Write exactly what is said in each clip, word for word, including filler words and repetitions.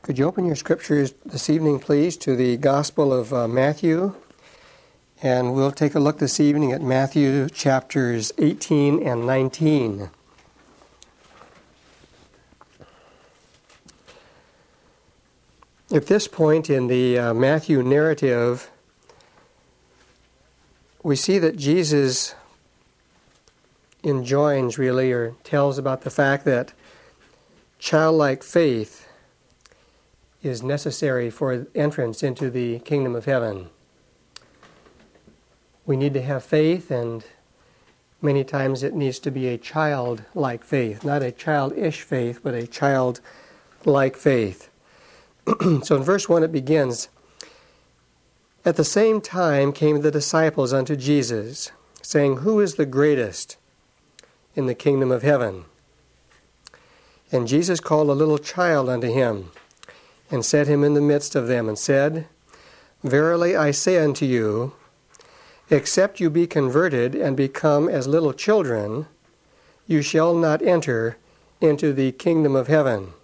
Could you open your scriptures this evening, please, to the Gospel of uh, Matthew? And we'll take a look this evening at Matthew chapters eighteen and nineteen. At this point in the uh, Matthew narrative, we see that Jesus enjoins, really, or tells about the fact that childlike faith is necessary for entrance into the kingdom of heaven. We need to have faith, and many times it needs to be a childlike faith, not a childish faith, but a childlike faith. So in verse one it begins, "At the same time came the disciples unto Jesus, saying, Who is the greatest in the kingdom of heaven? And Jesus called a little child unto him, and set him in the midst of them, and said, Verily I say unto you, except you be converted and become as little children, you shall not enter into the kingdom of heaven."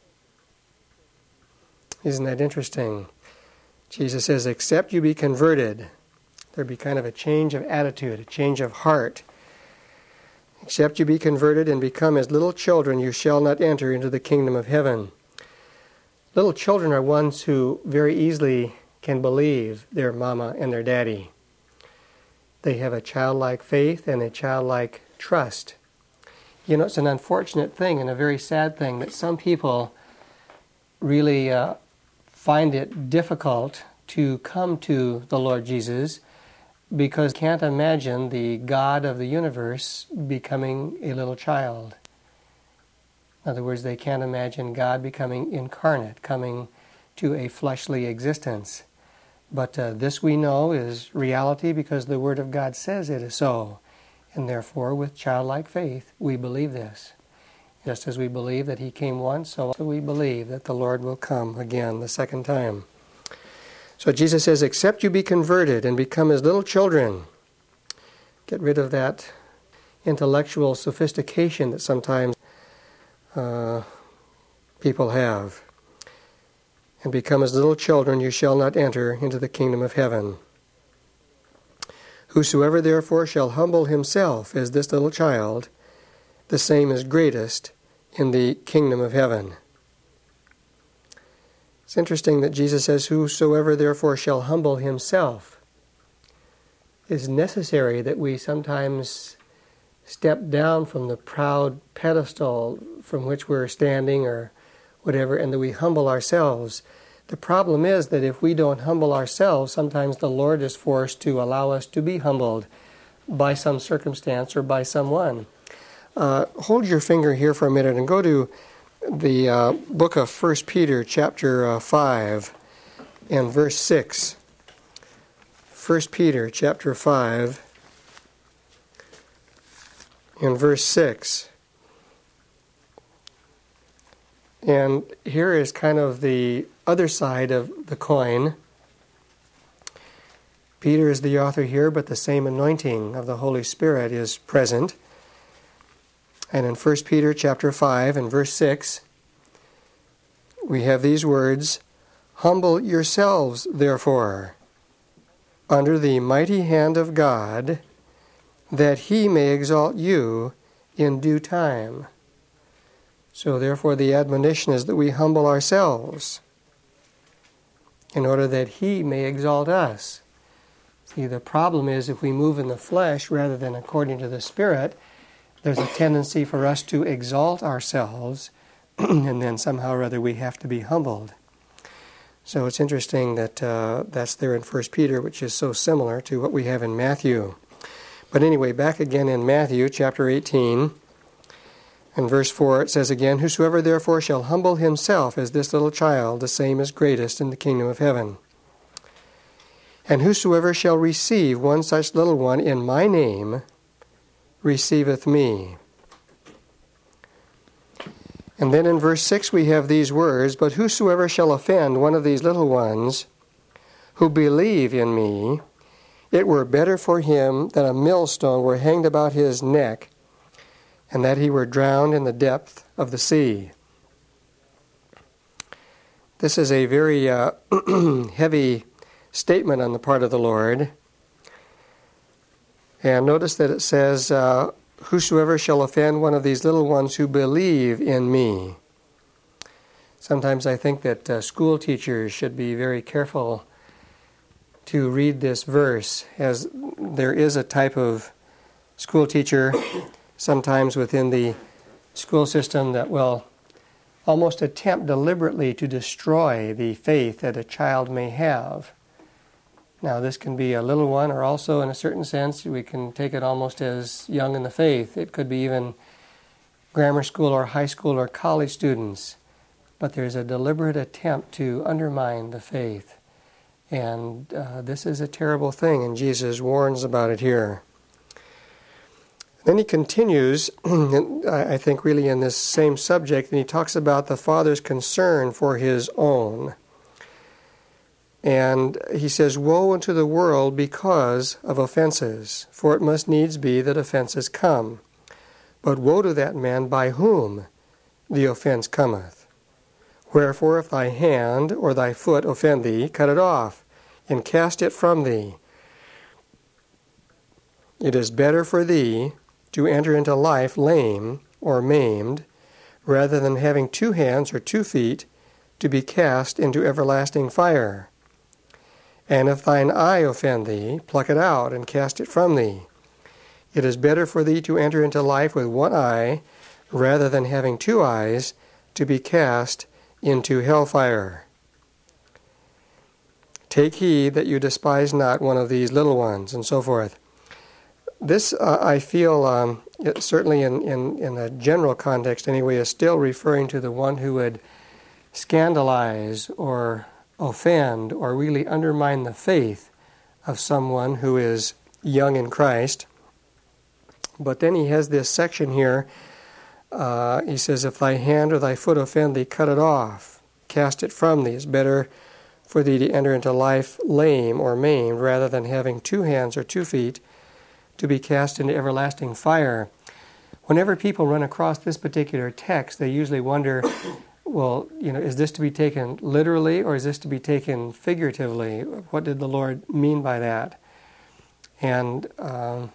Isn't that interesting? Jesus says, except you be converted. There be kind of a change of attitude, a change of heart. Except you be converted and become as little children, you shall not enter into the kingdom of heaven. Little children are ones who very easily can believe their mama and their daddy. They have a childlike faith and a childlike trust. You know, it's an unfortunate thing and a very sad thing that some people really uh, find it difficult to come to the Lord Jesus because they can't imagine the God of the universe becoming a little child. In other words, they can't imagine God becoming incarnate, coming to a fleshly existence. But uh, this we know is reality because the Word of God says it is so. And therefore, with childlike faith, we believe this. Just as we believe that He came once, so also we believe that the Lord will come again the second time. So Jesus says, except you be converted and become as little children. Get rid of that intellectual sophistication that sometimes Uh, people have. And become as little children, you shall not enter into the kingdom of heaven. Whosoever therefore shall humble himself as this little child, the same is greatest in the kingdom of heaven. It's interesting that Jesus says, whosoever therefore shall humble himself. It is necessary that we sometimes step down from the proud pedestal from which we're standing or whatever, and that we humble ourselves. The problem is that if we don't humble ourselves, sometimes the Lord is forced to allow us to be humbled by some circumstance or by someone. Uh, hold your finger here for a minute and go to the uh, book of First Peter chapter uh, five and verse six. First Peter chapter five in verse six. And here is kind of the other side of the coin. Peter is the author here, but the same anointing of the Holy Spirit is present. And in First Peter chapter five and verse six, we have these words, Humble yourselves, therefore, under the mighty hand of God, that He may exalt you in due time. So therefore the admonition is that we humble ourselves in order that He may exalt us. See, the problem is if we move in the flesh rather than according to the Spirit, there's a tendency for us to exalt ourselves and then somehow or other we have to be humbled. So it's interesting that uh, that's there in First Peter, which is so similar to what we have in Matthew. But anyway, back again in Matthew chapter eighteen, and verse four, it says again, Whosoever therefore shall humble himself as this little child, the same is greatest in the kingdom of heaven. And whosoever shall receive one such little one in my name, receiveth me. And then in verse six we have these words, But whosoever shall offend one of these little ones who believe in me, it were better for him that a millstone were hanged about his neck, and that he were drowned in the depth of the sea. This is a very uh, heavy statement on the part of the Lord. And notice that it says, uh, whosoever shall offend one of these little ones who believe in me. Sometimes I think that uh, school teachers should be very careful to read this verse, as there is a type of school teacher sometimes within the school system that will almost attempt deliberately to destroy the faith that a child may have. Now, this can be a little one, or also in a certain sense we can take it almost as young in the faith. It could be even grammar school or high school or college students. But there's a deliberate attempt to undermine the faith. And uh, this is a terrible thing, and Jesus warns about it here. Then he continues, I think really in this same subject, and he talks about the Father's concern for his own. And he says, woe unto the world because of offenses, for it must needs be that offenses come. But woe to that man by whom the offense cometh. Wherefore if thy hand or thy foot offend thee, cut it off, and cast it from thee. It is better for thee to enter into life lame or maimed, rather than having two hands or two feet to be cast into everlasting fire. And if thine eye offend thee, pluck it out and cast it from thee. It is better for thee to enter into life with one eye, rather than having two eyes to be cast into hellfire. Take heed that you despise not one of these little ones, and so forth. This, uh, I feel, um, it, certainly in, in, in a general context anyway, is still referring to the one who would scandalize or offend or really undermine the faith of someone who is young in Christ. But then he has this section here. Uh, he says, if thy hand or thy foot offend thee, cut it off, cast it from thee. It's better for thee to enter into life lame or maimed, rather than having two hands or two feet to be cast into everlasting fire. Whenever people run across this particular text, they usually wonder, well, you know, is this to be taken literally or is this to be taken figuratively? What did the Lord mean by that? And um,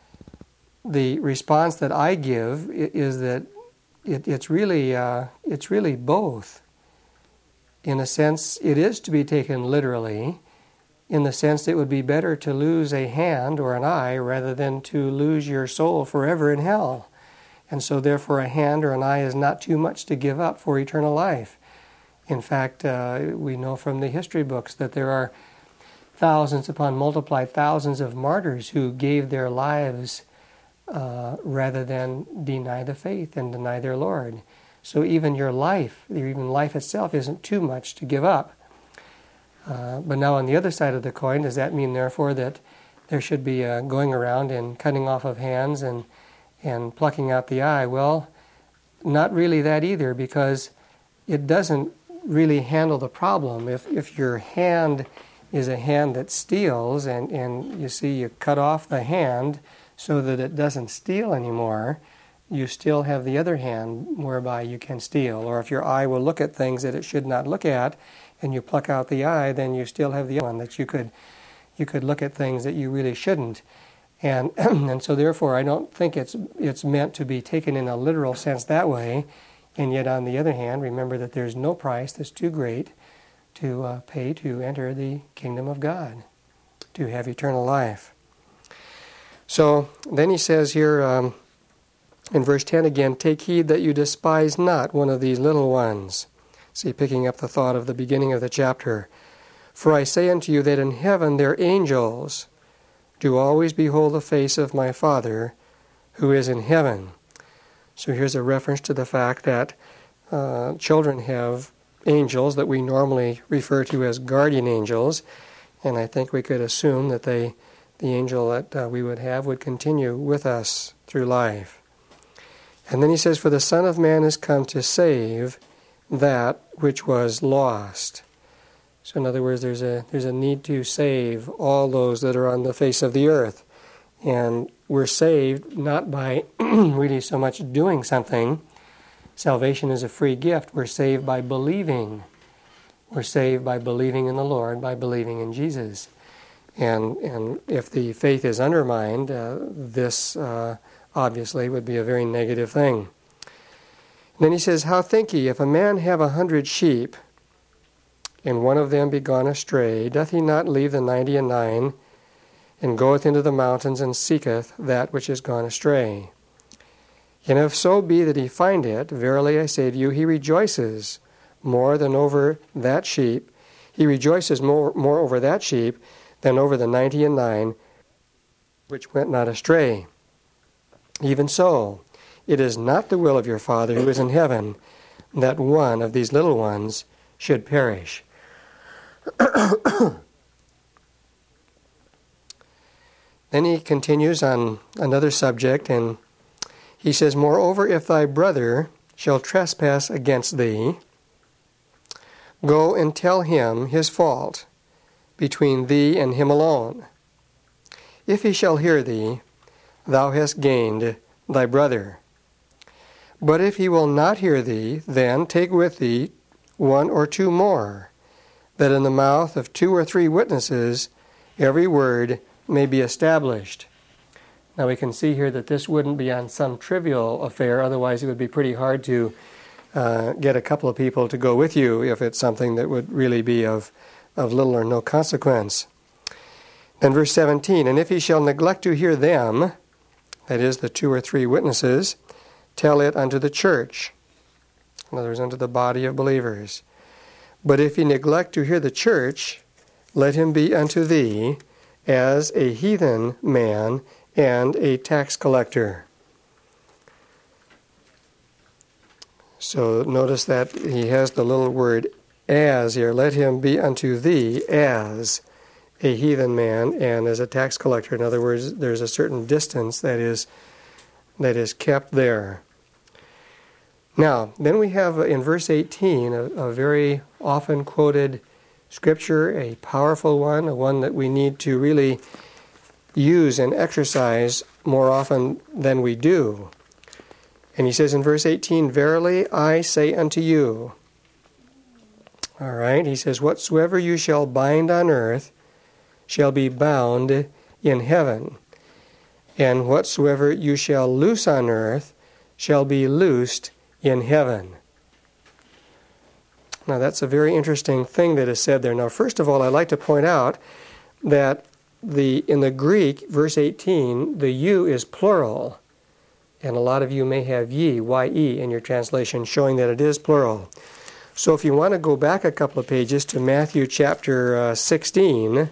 the response that I give is that it, it's really uh, it's really both. In a sense, it is to be taken literally, in the sense that it would be better to lose a hand or an eye rather than to lose your soul forever in hell. And so therefore a hand or an eye is not too much to give up for eternal life. In fact, uh, we know from the history books that there are thousands upon multiplied thousands of martyrs who gave their lives uh, rather than deny the faith and deny their Lord. So even your life, even life itself, isn't too much to give up. Uh, but now on the other side of the coin, does that mean therefore that there should be uh, going around and cutting off of hands and and plucking out the eye? Well, not really that either, because it doesn't really handle the problem. If if your hand is a hand that steals, and, and you see you cut off the hand so that it doesn't steal anymore, you still have the other hand whereby you can steal. Or if your eye will look at things that it should not look at, and you pluck out the eye, then you still have the other one that you could you could look at things that you really shouldn't. And and so therefore I don't think it's it's meant to be taken in a literal sense that way. And yet on the other hand, remember that there's no price that's too great to uh, pay to enter the kingdom of God, to have eternal life. So then he says here um, in verse ten again, take heed that you despise not one of these little ones. See, picking up the thought of the beginning of the chapter. For I say unto you that in heaven their angels do always behold the face of my Father who is in heaven. So here's a reference to the fact that uh, children have angels that we normally refer to as guardian angels, and I think we could assume that they, the angel that uh, we would have would continue with us through life. And then he says, for the Son of Man is come to save that which was lost. So in other words, there's a there's a need to save all those that are on the face of the earth. And we're saved not by really so much doing something. Salvation is a free gift. We're saved by believing We're saved by believing in the Lord, by believing in Jesus. And and if the faith is undermined, uh, this uh, obviously would be a very negative thing. And then he says, how think ye, if a man have a hundred sheep, and one of them be gone astray, doth he not leave the ninety and nine, and goeth into the mountains, and seeketh that which is gone astray? And if so be that he find it, verily I say to you, he rejoices more than over that sheep. He rejoices more, more over that sheep than over the ninety and nine, which went not astray. Even so, it is not the will of your Father who is in heaven that one of these little ones should perish. Then he continues on another subject, and he says, moreover, if thy brother shall trespass against thee, go and tell him his fault between thee and him alone. If he shall hear thee, thou hast gained thy brother. But if he will not hear thee, then take with thee one or two more, that in the mouth of two or three witnesses every word may be established. Now we can see here that this wouldn't be on some trivial affair, otherwise it would be pretty hard to uh, get a couple of people to go with you if it's something that would really be of, of little or no consequence. Then verse seventeen, and if he shall neglect to hear them, that is the two or three witnesses, tell it unto the church, in other words, unto the body of believers. But if he neglect to hear the church, let him be unto thee as a heathen man and a tax collector. So notice that he has the little word as here. Let him be unto thee as a heathen man and as a tax collector. In other words, there's a certain distance that is that is kept there. Now, then we have in verse eighteen a, a very often quoted scripture, a powerful one, a one that we need to really use and exercise more often than we do. And he says in verse eighteen, verily I say unto you. All right, he says, whatsoever you shall bind on earth shall be bound in heaven, and whatsoever you shall loose on earth shall be loosed in heaven. Now that's a very interesting thing that is said there. Now first of all, I'd like to point out that the in the Greek, verse eighteen, the you is plural. And a lot of you may have ye, Y-E, in your translation, showing that it is plural. So if you want to go back a couple of pages to Matthew chapter uh, sixteen,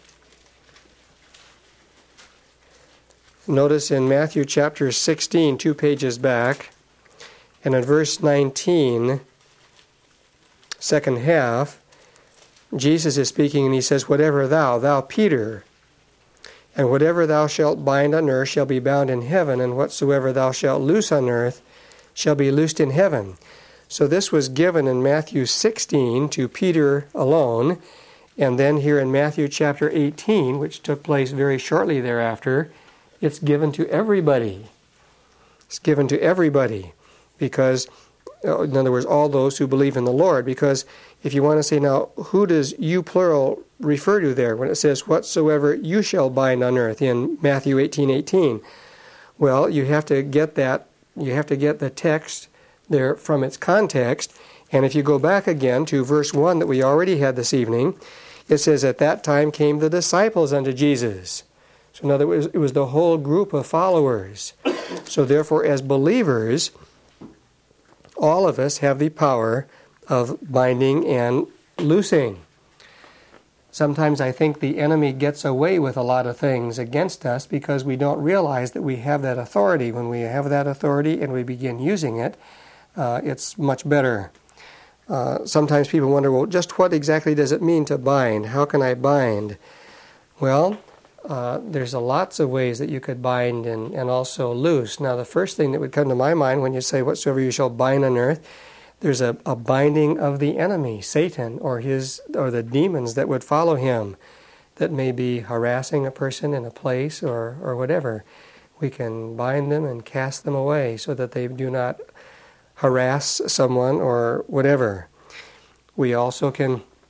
notice in Matthew chapter sixteen, two pages back, and in verse nineteen, second half, Jesus is speaking and he says, whatever thou, thou Peter, and whatever thou shalt bind on earth shall be bound in heaven, and whatsoever thou shalt loose on earth shall be loosed in heaven. So this was given in Matthew sixteen to Peter alone, and then here in Matthew chapter eighteen, which took place very shortly thereafter, it's given to everybody. It's given to everybody because, in other words, all those who believe in the Lord, because if you want to say now, who does you plural refer to there when it says whatsoever you shall bind on earth in Matthew eighteen eighteen? Well, you have to get that, you have to get the text there from its context, and if you go back again to verse one that we already had this evening, it says, at that time came the disciples unto Jesus. So in other words, it was the whole group of followers. So therefore, as believers, all of us have the power of binding and loosing. Sometimes I think the enemy gets away with a lot of things against us because we don't realize that we have that authority. When we have that authority and we begin using it, uh, it's much better. Uh, sometimes people wonder, well, just what exactly does it mean to bind? How can I bind? Well, uh, there's a lots of ways that you could bind and, and also loose. Now, the first thing that would come to my mind when you say, whatsoever you shall bind on earth, there's a, a binding of the enemy, Satan, or his or the demons that would follow him, that may be harassing a person in a place or, or whatever. We can bind them and cast them away so that they do not harass someone or whatever. We also can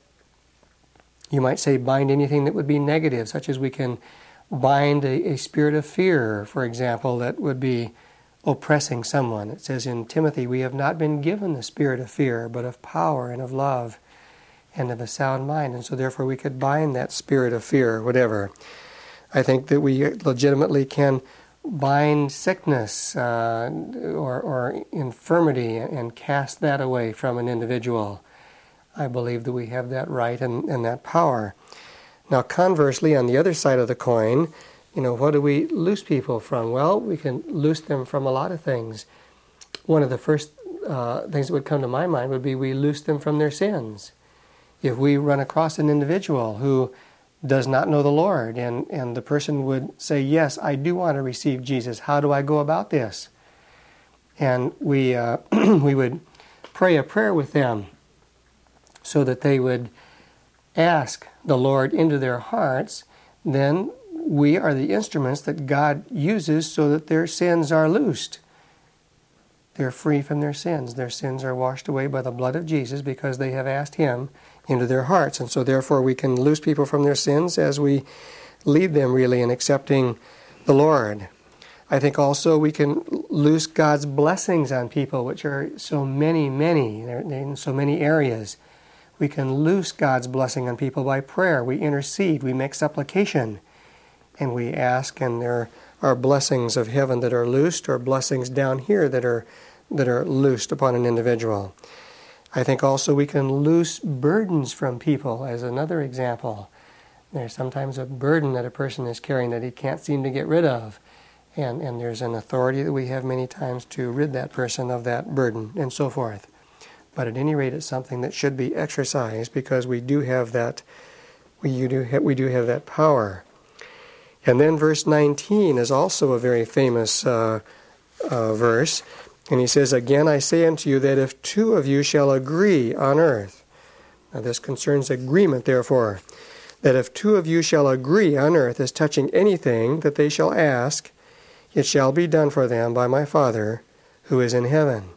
You might say bind anything that would be negative, such as we can bind a, a spirit of fear, for example, that would be oppressing someone. It says in Timothy, we have not been given the spirit of fear, but of power and of love and of a sound mind. And so therefore we could bind that spirit of fear, whatever. I think that we legitimately can bind sickness uh, or, or infirmity and cast that away from an individual. I believe that we have that right and, and that power. Now, conversely, on the other side of the coin, you know, what do we loose people from? Well, we can loose them from a lot of things. One of the first uh, things that would come to my mind would be we loose them from their sins. If we run across an individual who does not know the Lord, and, and the person would say, yes, I do want to receive Jesus. How do I go about this? And we uh, we would pray a prayer with them so that they would ask the Lord into their hearts. Then we are the instruments that God uses so that their sins are loosed. They're free from their sins. Their sins are washed away by the blood of Jesus because they have asked Him into their hearts. And so therefore we can loose people from their sins as we lead them really in accepting the Lord. I think also we can loose God's blessings on people, which are so many, many, they're in so many areas. We can loose God's blessing on people by prayer. We intercede, we make supplication, and we ask, and there are blessings of heaven that are loosed, or blessings down here that are that are loosed upon an individual. I think also we can loose burdens from people as another example. There's sometimes a burden that a person is carrying that he can't seem to get rid of. And, and there's an authority that we have many times to rid that person of that burden, and so forth. But at any rate, it's something that should be exercised because we do have that, we do have, we do have that power. And then verse nineteen is also a very famous uh, uh, verse. And he says, again, I say unto you that if two of you shall agree on earth. Now this concerns agreement, therefore. That if two of you shall agree on earth as touching anything that they shall ask, it shall be done for them by my Father who is in heaven.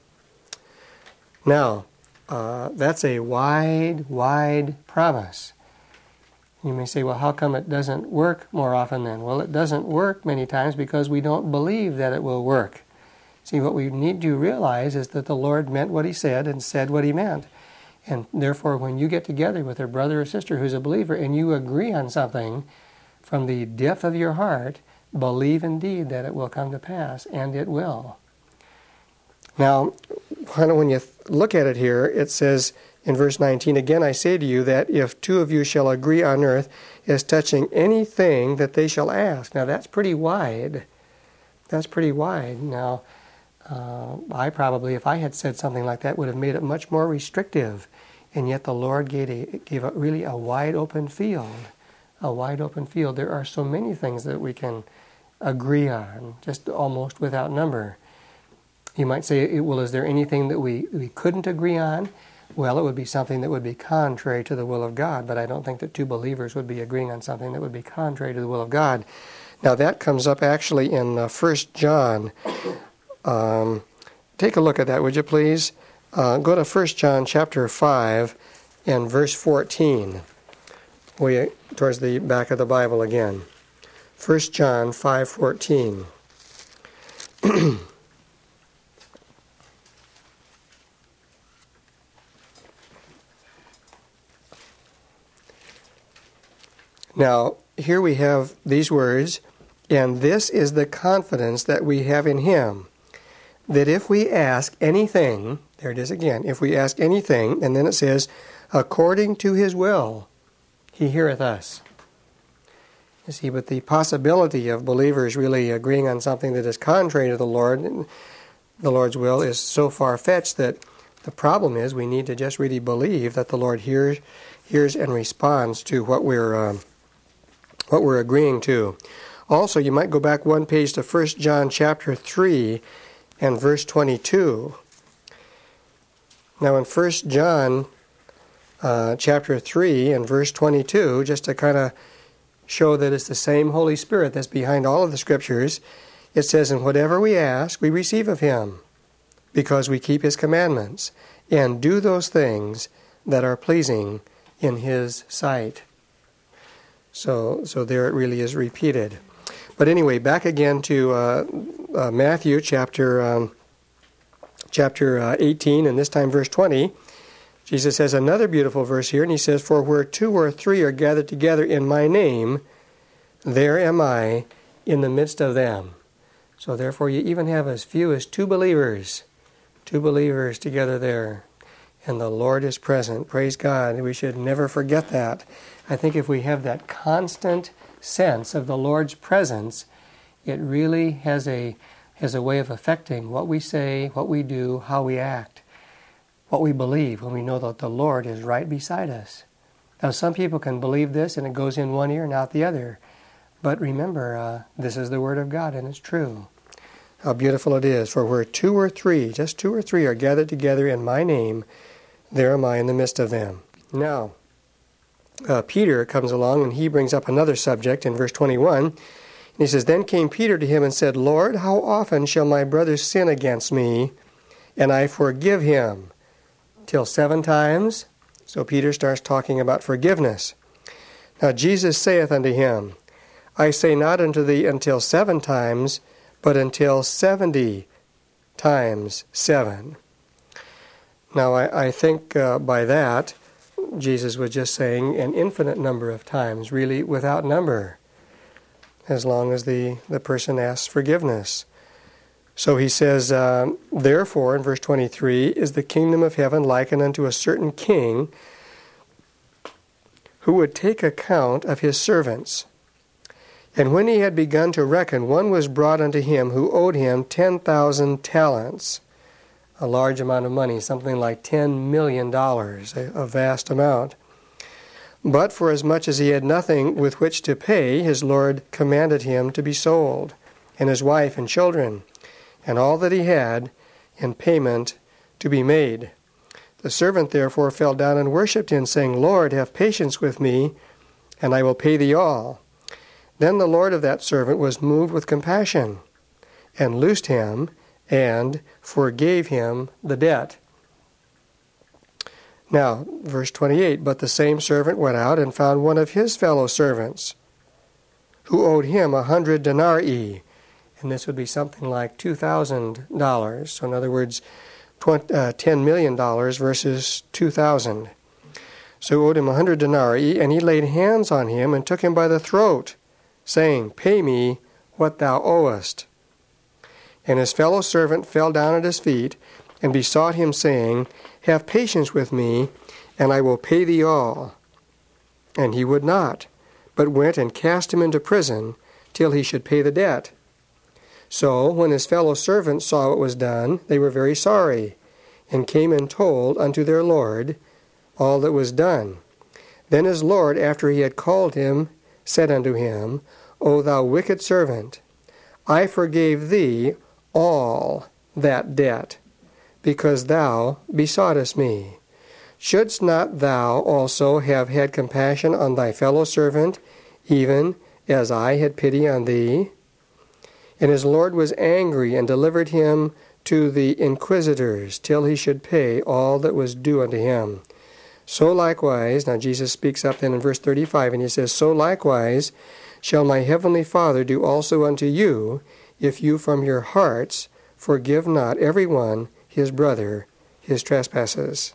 Now, uh, that's a wide, wide promise. You may say, well, how come it doesn't work more often then? Well, it doesn't work many times because we don't believe that it will work. See, what we need to realize is that the Lord meant what He said and said what He meant. And therefore, when you get together with a brother or sister who's a believer and you agree on something from the depth of your heart, believe indeed that it will come to pass, and it will. Now, when you look at it here, it says in verse nineteen, again I say to you that if two of you shall agree on earth as touching anything that they shall ask. Now that's pretty wide. That's pretty wide. Now, uh, I probably, if I had said something like that, would have made it much more restrictive. And yet the Lord gave, a, gave a, really a wide open field. A wide open field. There are so many things that we can agree on, just almost without number. You might say, well, is there anything that we, we couldn't agree on? Well, it would be something that would be contrary to the will of God, but I don't think that two believers would be agreeing on something that would be contrary to the will of God. Now, that comes up actually in uh, First John. Um, take a look at that, would you please? Uh, go to First John chapter five and verse fourteen. We, towards the back of the Bible again. First John five fourteen. Now, here we have these words, and this is the confidence that we have in Him, that if we ask anything, there it is again, if we ask anything, and then it says, according to His will, He heareth us. You see, but the possibility of believers really agreeing on something that is contrary to the Lord, the Lord's will, is so far-fetched that the problem is we need to just really believe that the Lord hears, hears and responds to what we're um, what we're agreeing to. Also, you might go back one page to First John chapter three and verse twenty-two. Now in First John uh, chapter three and verse twenty-two, just to kind of show that it's the same Holy Spirit that's behind all of the Scriptures, it says, and whatever we ask, we receive of Him, because we keep His commandments, and do those things that are pleasing in His sight. So, so there it really is repeated. But anyway, back again to uh, uh, Matthew chapter um, chapter uh, eighteen, and this time verse twenty. Jesus has another beautiful verse here, and he says, "For where two or three are gathered together in my name, there am I in the midst of them." So therefore you even have as few as two believers, two believers together there, and the Lord is present. Praise God. We should never forget that. I think if we have that constant sense of the Lord's presence, it really has a has a way of affecting what we say, what we do, how we act, what we believe when we know that the Lord is right beside us. Now some people can believe this and it goes in one ear and out the other. But remember, uh, this is the Word of God, and it's true. How beautiful it is. For where two or three, just two or three, are gathered together in my name, there am I in the midst of them. Now, uh, Peter comes along, and he brings up another subject in verse twenty-one. And he says, "Then came Peter to him and said, Lord, how often shall my brother sin against me, and I forgive him? Till seven times?" So Peter starts talking about forgiveness. "Now Jesus saith unto him, I say not unto thee until seven times, but until seventy times seven." Now, I, I think uh, by that, Jesus was just saying an infinite number of times, really without number, as long as the, the person asks forgiveness. So he says, uh, "Therefore," in verse twenty-three, "is the kingdom of heaven likened unto a certain king who would take account of his servants. And when he had begun to reckon, one was brought unto him who owed him ten thousand talents, a large amount of money, something like ten million dollars, a, a vast amount. But forasmuch as he had nothing with which to pay, his Lord commanded him to be sold, and his wife and children, and all that he had, in payment to be made. The servant therefore fell down and worshipped him, saying, Lord, have patience with me, and I will pay thee all. Then the Lord of that servant was moved with compassion, and loosed him, and forgave him the debt." Now, verse twenty-eight, "But the same servant went out and found one of his fellow servants, who owed him a hundred denarii," and this would be something like two thousand dollars. So in other words, twenty, uh, ten million dollars versus two thousand. So he owed him a hundred denarii, and he laid hands on him and took him by the throat, saying, Pay me what thou owest. And his fellow servant fell down at his feet, and besought him, saying, Have patience with me, and I will pay thee all. And he would not, but went and cast him into prison, till he should pay the debt. So when his fellow servants saw what was done, they were very sorry, and came and told unto their Lord all that was done. Then his Lord, after he had called him, said unto him, O thou wicked servant, I forgave thee all that debt, because thou besoughtest me. Shouldst not thou also have had compassion on thy fellow servant, even as I had pity on thee? And his Lord was angry, and delivered him to the inquisitors, till he should pay all that was due unto him. So likewise," now Jesus speaks up then in verse thirty-five, and he says, "So likewise shall my heavenly Father do also unto you, if you from your hearts forgive not every one his brother his trespasses."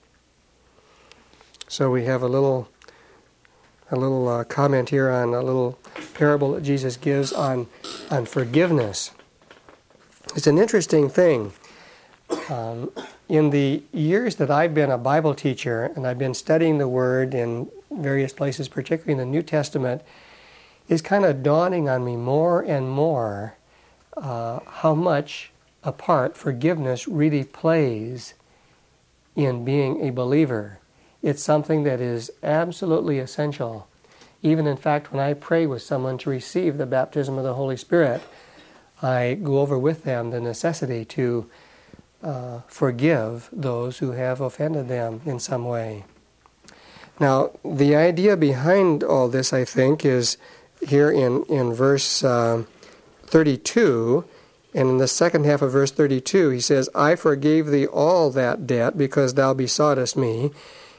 So we have a little a little uh, comment here on a little parable that Jesus gives on, on forgiveness. It's an interesting thing. Um, in the years that I've been a Bible teacher, and I've been studying the Word in various places, particularly in the New Testament, it's kind of dawning on me more and more uh, how much a part forgiveness really plays in being a believer. It's something that is absolutely essential. Even in fact, when I pray with someone to receive the baptism of the Holy Spirit, I go over with them the necessity to uh, forgive those who have offended them in some way. Now, the idea behind all this, I think, is here in, in verse uh, thirty-two, and in the second half of verse thirty-two, he says, I forgave thee all that debt, because thou besoughtest me.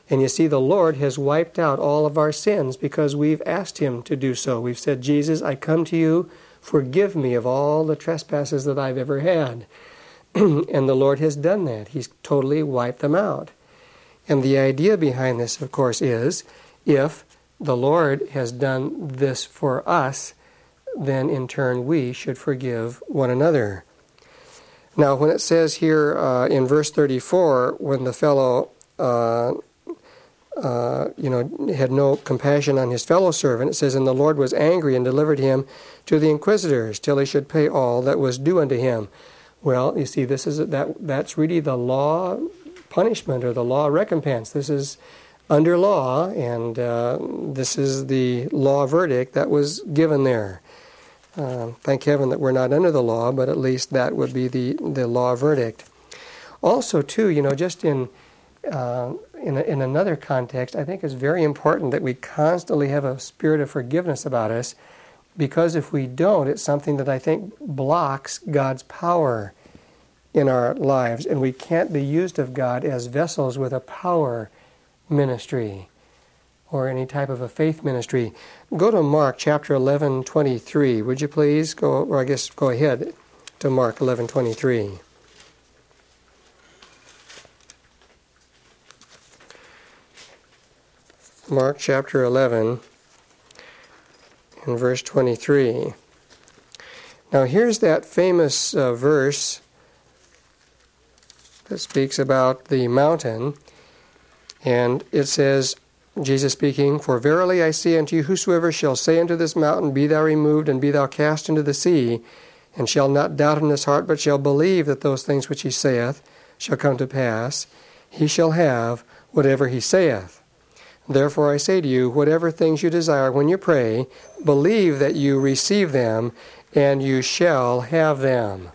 And you see, the Lord has wiped out all of our sins because we've asked Him to do so. We've said, Jesus, I come to you, forgive me of all the trespasses that I've ever had. And the Lord has done that. He's totally wiped them out. And the idea behind this, of course, is if the Lord has done this for us, then in turn we should forgive one another. Now, when it says here uh, in verse thirty-four, when the fellow, uh, uh, you know, had no compassion on his fellow servant, it says, and the Lord was angry and delivered him to the inquisitors till he should pay all that was due unto him. Well, you see, this is that that's really the law punishment or the law recompense. This is under law, and uh, this is the law verdict that was given there. Uh, thank heaven that we're not under the law, but at least that would be the, the law verdict. Also, too, you know, just in uh, in, a, in another context, I think it's very important that we constantly have a spirit of forgiveness about us, because if we don't, it's something that I think blocks God's power in our lives, and we can't be used of God as vessels with a power ministry or any type of a faith ministry. Go to Mark chapter eleven twenty-three, would you please? Go, or I guess go ahead to Mark eleven twenty-three. Mark chapter eleven and verse twenty-three. Now here's that famous uh, verse that speaks about the mountain, and it says, Jesus speaking, for verily I say unto you, whosoever shall say unto this mountain, be thou removed, and be thou cast into the sea, and shall not doubt in his heart, but shall believe that those things which he saith shall come to pass, he shall have whatever he saith. Therefore I say to you, whatever things you desire when you pray, believe that you receive them, and you shall have them.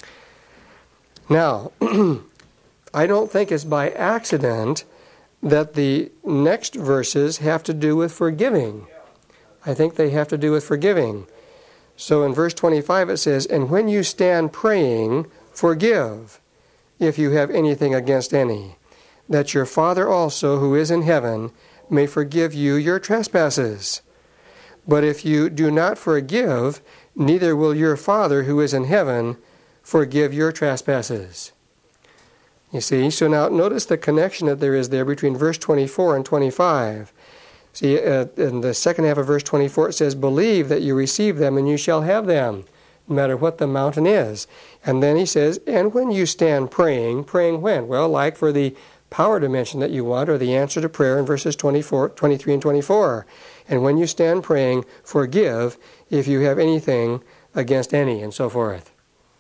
Now, I don't think it's by accident that the next verses have to do with forgiving. I think they have to do with forgiving. So in verse twenty-five it says, and when you stand praying, forgive, if you have anything against any, that your Father also, who is in heaven, may forgive you your trespasses. But if you do not forgive, neither will your Father, who is in heaven, forgive your trespasses. You see, so now notice the connection that there is there between verse twenty-four and twenty-five. See, uh, in the second half of verse twenty-four it says, believe that you receive them and you shall have them, no matter what the mountain is. And then he says, and when you stand praying, praying when? Well, like for the power dimension that you want, or the answer to prayer in verses twenty-four, twenty-three and twenty-four. And when you stand praying, forgive if you have anything against any, and so forth.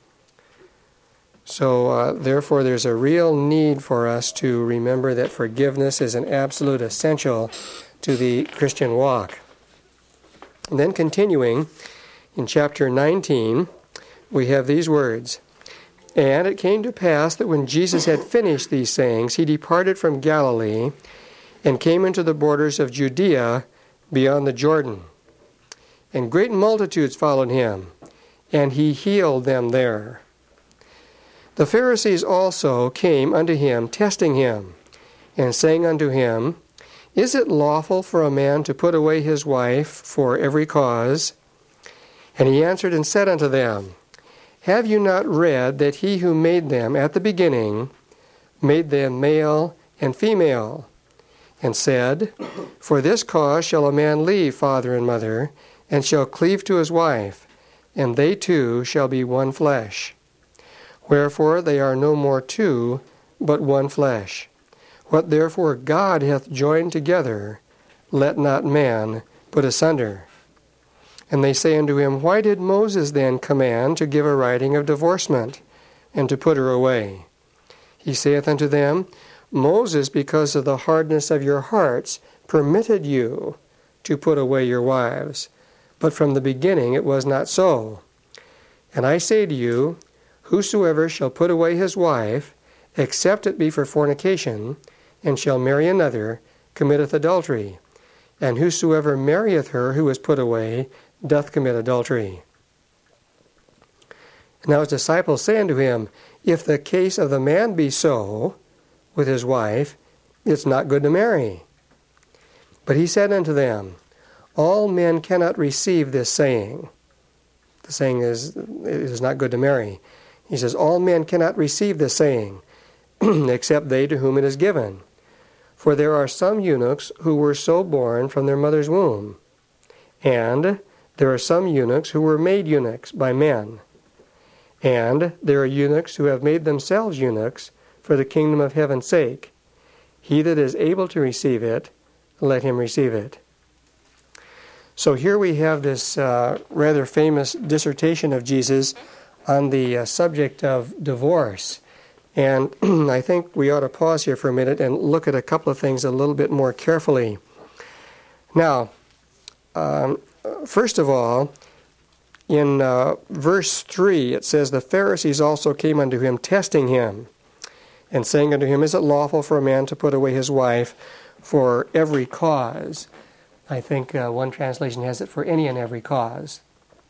So, uh, therefore, there's a real need for us to remember that forgiveness is an absolute essential to the Christian walk. And then continuing, in chapter nineteen, we have these words, and it came to pass that when Jesus had finished these sayings, he departed from Galilee and came into the borders of Judea beyond the Jordan. And great multitudes followed him, and he healed them there. The Pharisees also came unto him, testing him, and saying unto him, is it lawful for a man to put away his wife for every cause? And he answered and said unto them, have you not read that he who made them at the beginning made them male and female, and said, for this cause shall a man leave father and mother, and shall cleave to his wife, and they two shall be one flesh. Wherefore they are no more two, but one flesh. What therefore God hath joined together, let not man put asunder. And they say unto him, why did Moses then command to give a writing of divorcement, and to put her away? He saith unto them, Moses, because of the hardness of your hearts, permitted you to put away your wives. But from the beginning it was not so. And I say to you, whosoever shall put away his wife, except it be for fornication, and shall marry another, committeth adultery. And whosoever marrieth her who is put away, doth commit adultery. Now his disciples say unto him, if the case of the man be so with his wife, it's not good to marry. But he said unto them, all men cannot receive this saying. The saying is, it is not good to marry. He says, all men cannot receive this saying, except they to whom it is given. For there are some eunuchs who were so born from their mother's womb, and there are some eunuchs who were made eunuchs by men, and there are eunuchs who have made themselves eunuchs for the kingdom of heaven's sake. He that is able to receive it, let him receive it. So here we have this uh, rather famous dissertation of Jesus on the uh, subject of divorce. And I think we ought to pause here for a minute and look at a couple of things a little bit more carefully. Now, um, first of all, in uh, verse three, it says, the Pharisees also came unto him, testing him, and saying unto him, is it lawful for a man to put away his wife for every cause? I think uh, one translation has it for any and every cause.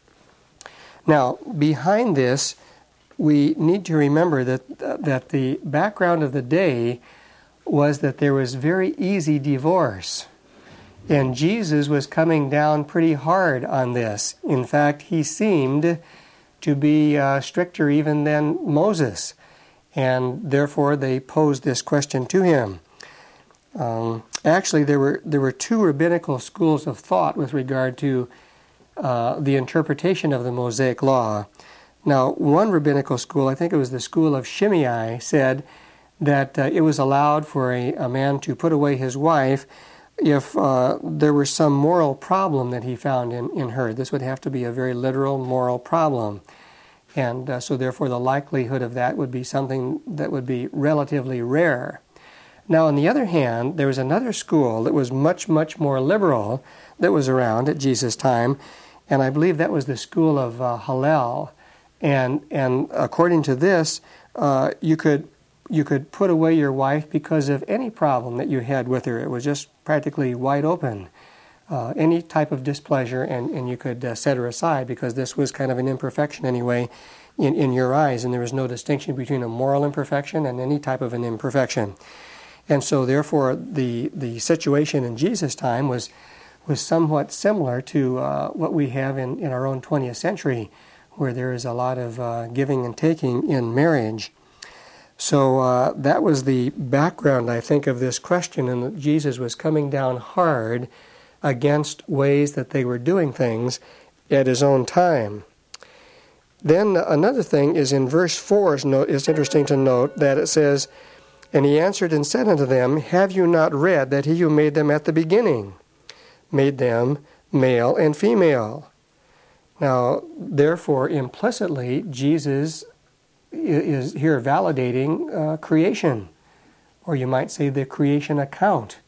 Now, behind this, we need to remember that uh, that the background of the day was that there was very easy divorce. And Jesus was coming down pretty hard on this. In fact, he seemed to be uh, stricter even than Moses. And therefore, they posed this question to him. Um, actually, there were there were two rabbinical schools of thought with regard to uh, the interpretation of the Mosaic Law. Now, one rabbinical school, I think it was the school of Shimei, said that uh, it was allowed for a, a man to put away his wife if uh, there was some moral problem that he found in, in her. This would have to be a very literal moral problem. And uh, so therefore the likelihood of that would be something that would be relatively rare. Now, on the other hand, there was another school that was much, much more liberal that was around at Jesus' time, and I believe that was the school of uh, Hillel. And and according to this, uh, you could you could put away your wife because of any problem that you had with her. It was just practically wide open, uh, any type of displeasure, and, and you could uh, set her aside because this was kind of an imperfection anyway in, in your eyes, and there was no distinction between a moral imperfection and any type of an imperfection. And so therefore the, the situation in Jesus' time was was somewhat similar to uh, what we have in, in our own twentieth century, where there is a lot of uh, giving and taking in marriage. So uh, that was the background, I think, of this question, and that Jesus was coming down hard against ways that they were doing things at his own time. Then another thing is in verse four, it's interesting to note that it says, and he answered and said unto them, have you not read that he who made them at the beginning made them male and female? Now, therefore, implicitly, Jesus is here validating uh, creation, or you might say the creation account.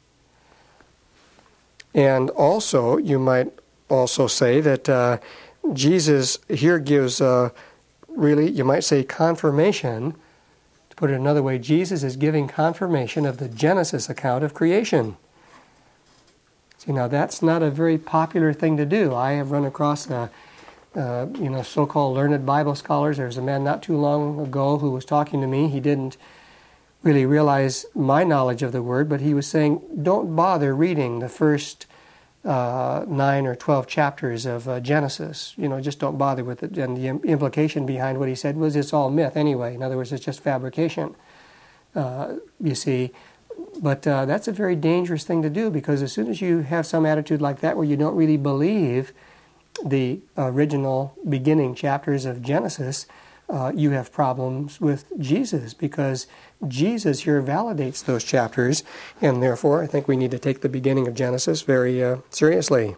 And also, you might also say that uh, Jesus here gives, uh, really, you might say, confirmation. To put it another way, Jesus is giving confirmation of the Genesis account of creation. See, now that's not a very popular thing to do. I have run across, uh, uh, you know, so-called learned Bible scholars. There was a man not too long ago who was talking to me. He didn't really realize my knowledge of the Word, but he was saying, don't bother reading the first uh, nine or twelve chapters of uh, Genesis. You know, just don't bother with it. And the implication behind what he said was it's all myth anyway. In other words, it's just fabrication, uh, you see. But uh, that's a very dangerous thing to do, because as soon as you have some attitude like that where you don't really believe the original beginning chapters of Genesis, uh, you have problems with Jesus, because Jesus here validates those chapters, and therefore I think we need to take the beginning of Genesis very uh, seriously.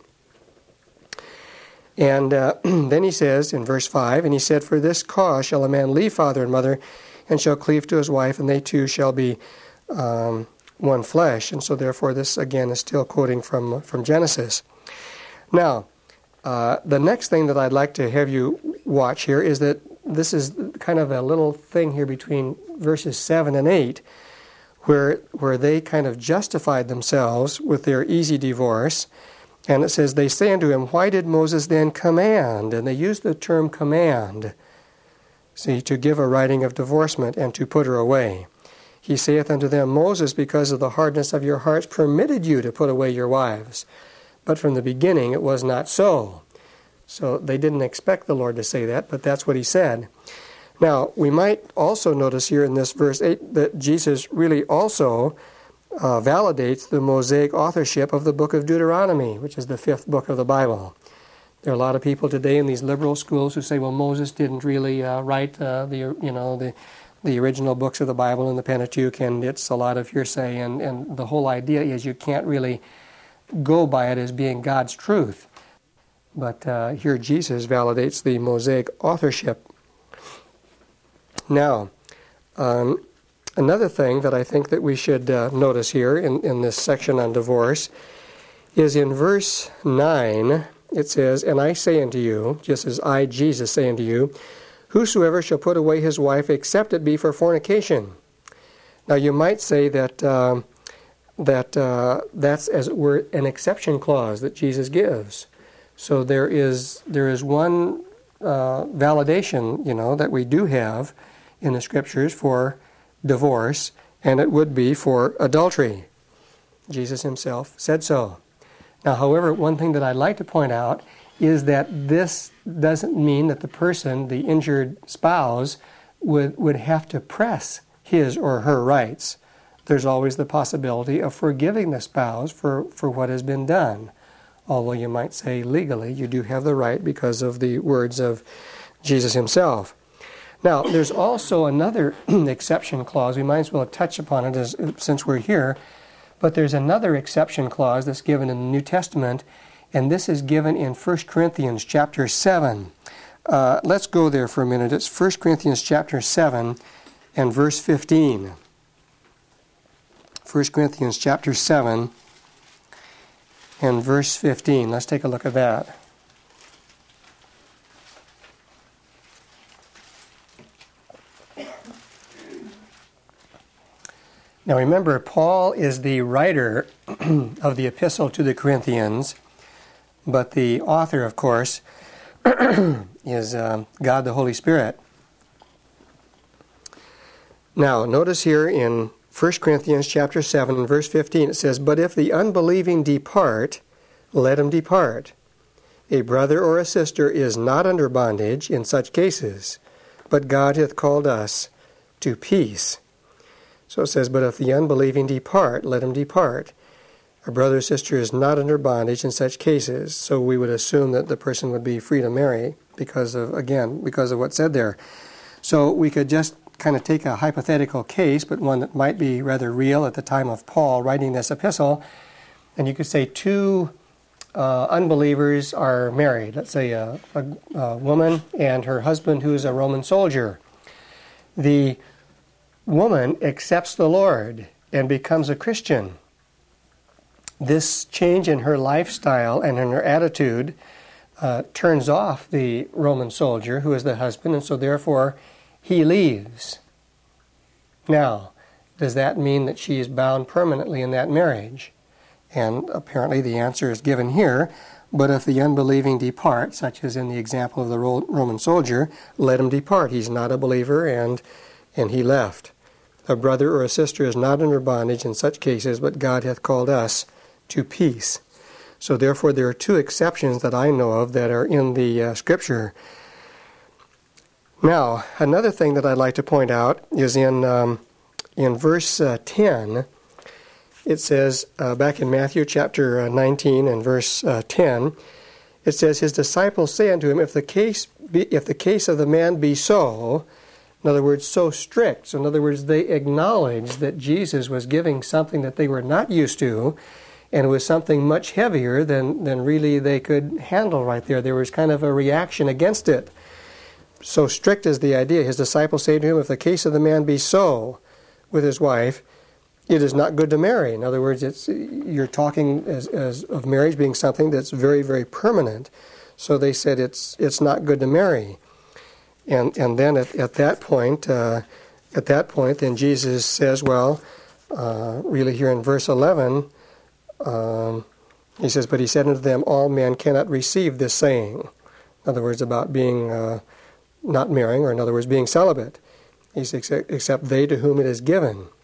And uh, then he says in verse five, and he said, for this cause shall a man leave father and mother, and shall cleave to his wife, and they two shall be Um, one flesh. And so therefore this again is still quoting from from Genesis. Now, uh, the next thing that I'd like to have you watch here is that this is kind of a little thing here between verses seven and eight, where where they kind of justified themselves with their easy divorce. And it says, they say unto him, why did Moses then command? And they use the term command, see, to give a writing of divorcement and to put her away. He saith unto them, Moses, because of the hardness of your hearts, permitted you to put away your wives. But from the beginning it was not so. So they didn't expect the Lord to say that, but that's what he said. Now, we might also notice here in this verse eight that Jesus really also uh, validates the Mosaic authorship of the book of Deuteronomy, which is the fifth book of the Bible. There are a lot of people today in these liberal schools who say, well, Moses didn't really uh, write uh, the, you know, the the original books of the Bible and the Pentateuch, and it's a lot of hearsay, and, and the whole idea is you can't really go by it as being God's truth. But uh, here Jesus validates the Mosaic authorship. Now, um, another thing that I think that we should uh, notice here in, in this section on divorce is in verse nine, it says, And I say unto you, just as I, Jesus, say unto you, Whosoever shall put away his wife, except it be for fornication. Now you might say that um, that uh, that's as it were an exception clause that Jesus gives. So there is there is one uh, validation, you know, that we do have in the Scriptures for divorce, and it would be for adultery. Jesus himself said so. Now, however, one thing that I'd like to point out is that this doesn't mean that the person, the injured spouse, would, would have to press his or her rights. There's always the possibility of forgiving the spouse for, for what has been done. Although you might say legally you do have the right because of the words of Jesus himself. Now, there's also another exception clause. We might as well touch upon it as, since we're here. But there's another exception clause that's given in the New Testament, and this is given in First Corinthians chapter seven. Uh, let's go there for a minute. It's First Corinthians chapter seven and verse fifteen. First Corinthians chapter seven and verse fifteen. Let's take a look at that. Now remember, Paul is the writer of the epistle to the Corinthians, but the author, of course, is uh, God the Holy Spirit. Now, notice here in First Corinthians chapter seven and verse fifteen, it says, But if the unbelieving depart, let him depart. A brother or a sister is not under bondage in such cases, but God hath called us to peace. So it says, But if the unbelieving depart, let him depart. A brother or sister is not under bondage in such cases. So we would assume that the person would be free to marry because of, again, because of what's said there. So we could just kind of take a hypothetical case, but one that might be rather real at the time of Paul writing this epistle, and you could say two uh, unbelievers are married. Let's say a, a, a woman and her husband who is a Roman soldier. The woman accepts the Lord and becomes a Christian. This change in her lifestyle and in her attitude uh, turns off the Roman soldier who is the husband, and so therefore he leaves. Now, does that mean that she is bound permanently in that marriage? And apparently the answer is given here. But if the unbelieving depart, such as in the example of the Roman soldier, let him depart. He's not a believer, and and he left. A brother or a sister is not under bondage in such cases, but God hath called us to peace. So therefore there are two exceptions that I know of that are in the uh, Scripture. Now, another thing that I'd like to point out is in um, in verse uh, ten. It says, uh, back in Matthew chapter uh, nineteen and verse uh, ten, it says, His disciples say unto him, If the case be, if the case of the man be so, in other words, so strict. So in other words, they acknowledged that Jesus was giving something that they were not used to, and it was something much heavier than, than really they could handle right there. There was kind of a reaction against it. So strict is the idea. His disciples say to him, If the case of the man be so with his wife, it is not good to marry. In other words, it's you're talking as, as of marriage being something that's very, very permanent. So they said it's it's not good to marry. And and then at, at that point, uh, at that point, then Jesus says, well, uh, really here in verse eleven, um, he says, But he said unto them, All men cannot receive this saying. In other words, about being uh, not marrying, or in other words, being celibate. He says, except they to whom it is given.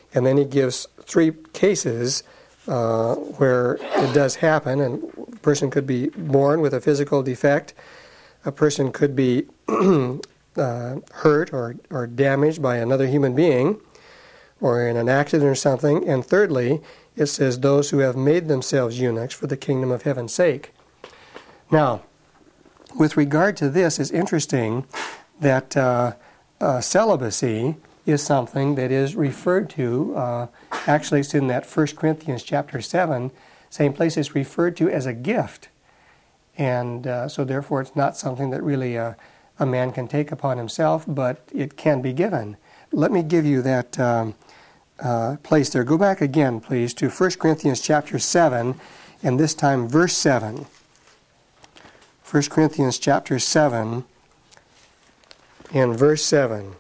And then he gives three cases uh, where it does happen, and a person could be born with a physical defect, a person could be uh, hurt or, or damaged by another human being, or in an accident or something, and thirdly, it says those who have made themselves eunuchs for the kingdom of heaven's sake. Now, with regard to this, it's interesting that uh, uh, celibacy is something that is referred to, uh, actually it's in that First Corinthians chapter seven, same place it's referred to as a gift. And uh, so therefore it's not something that really a, a man can take upon himself, but it can be given. Let me give you that um, uh, place there. Go back again, please, to First Corinthians chapter seven, and this time verse seven. First Corinthians chapter seven and verse seven.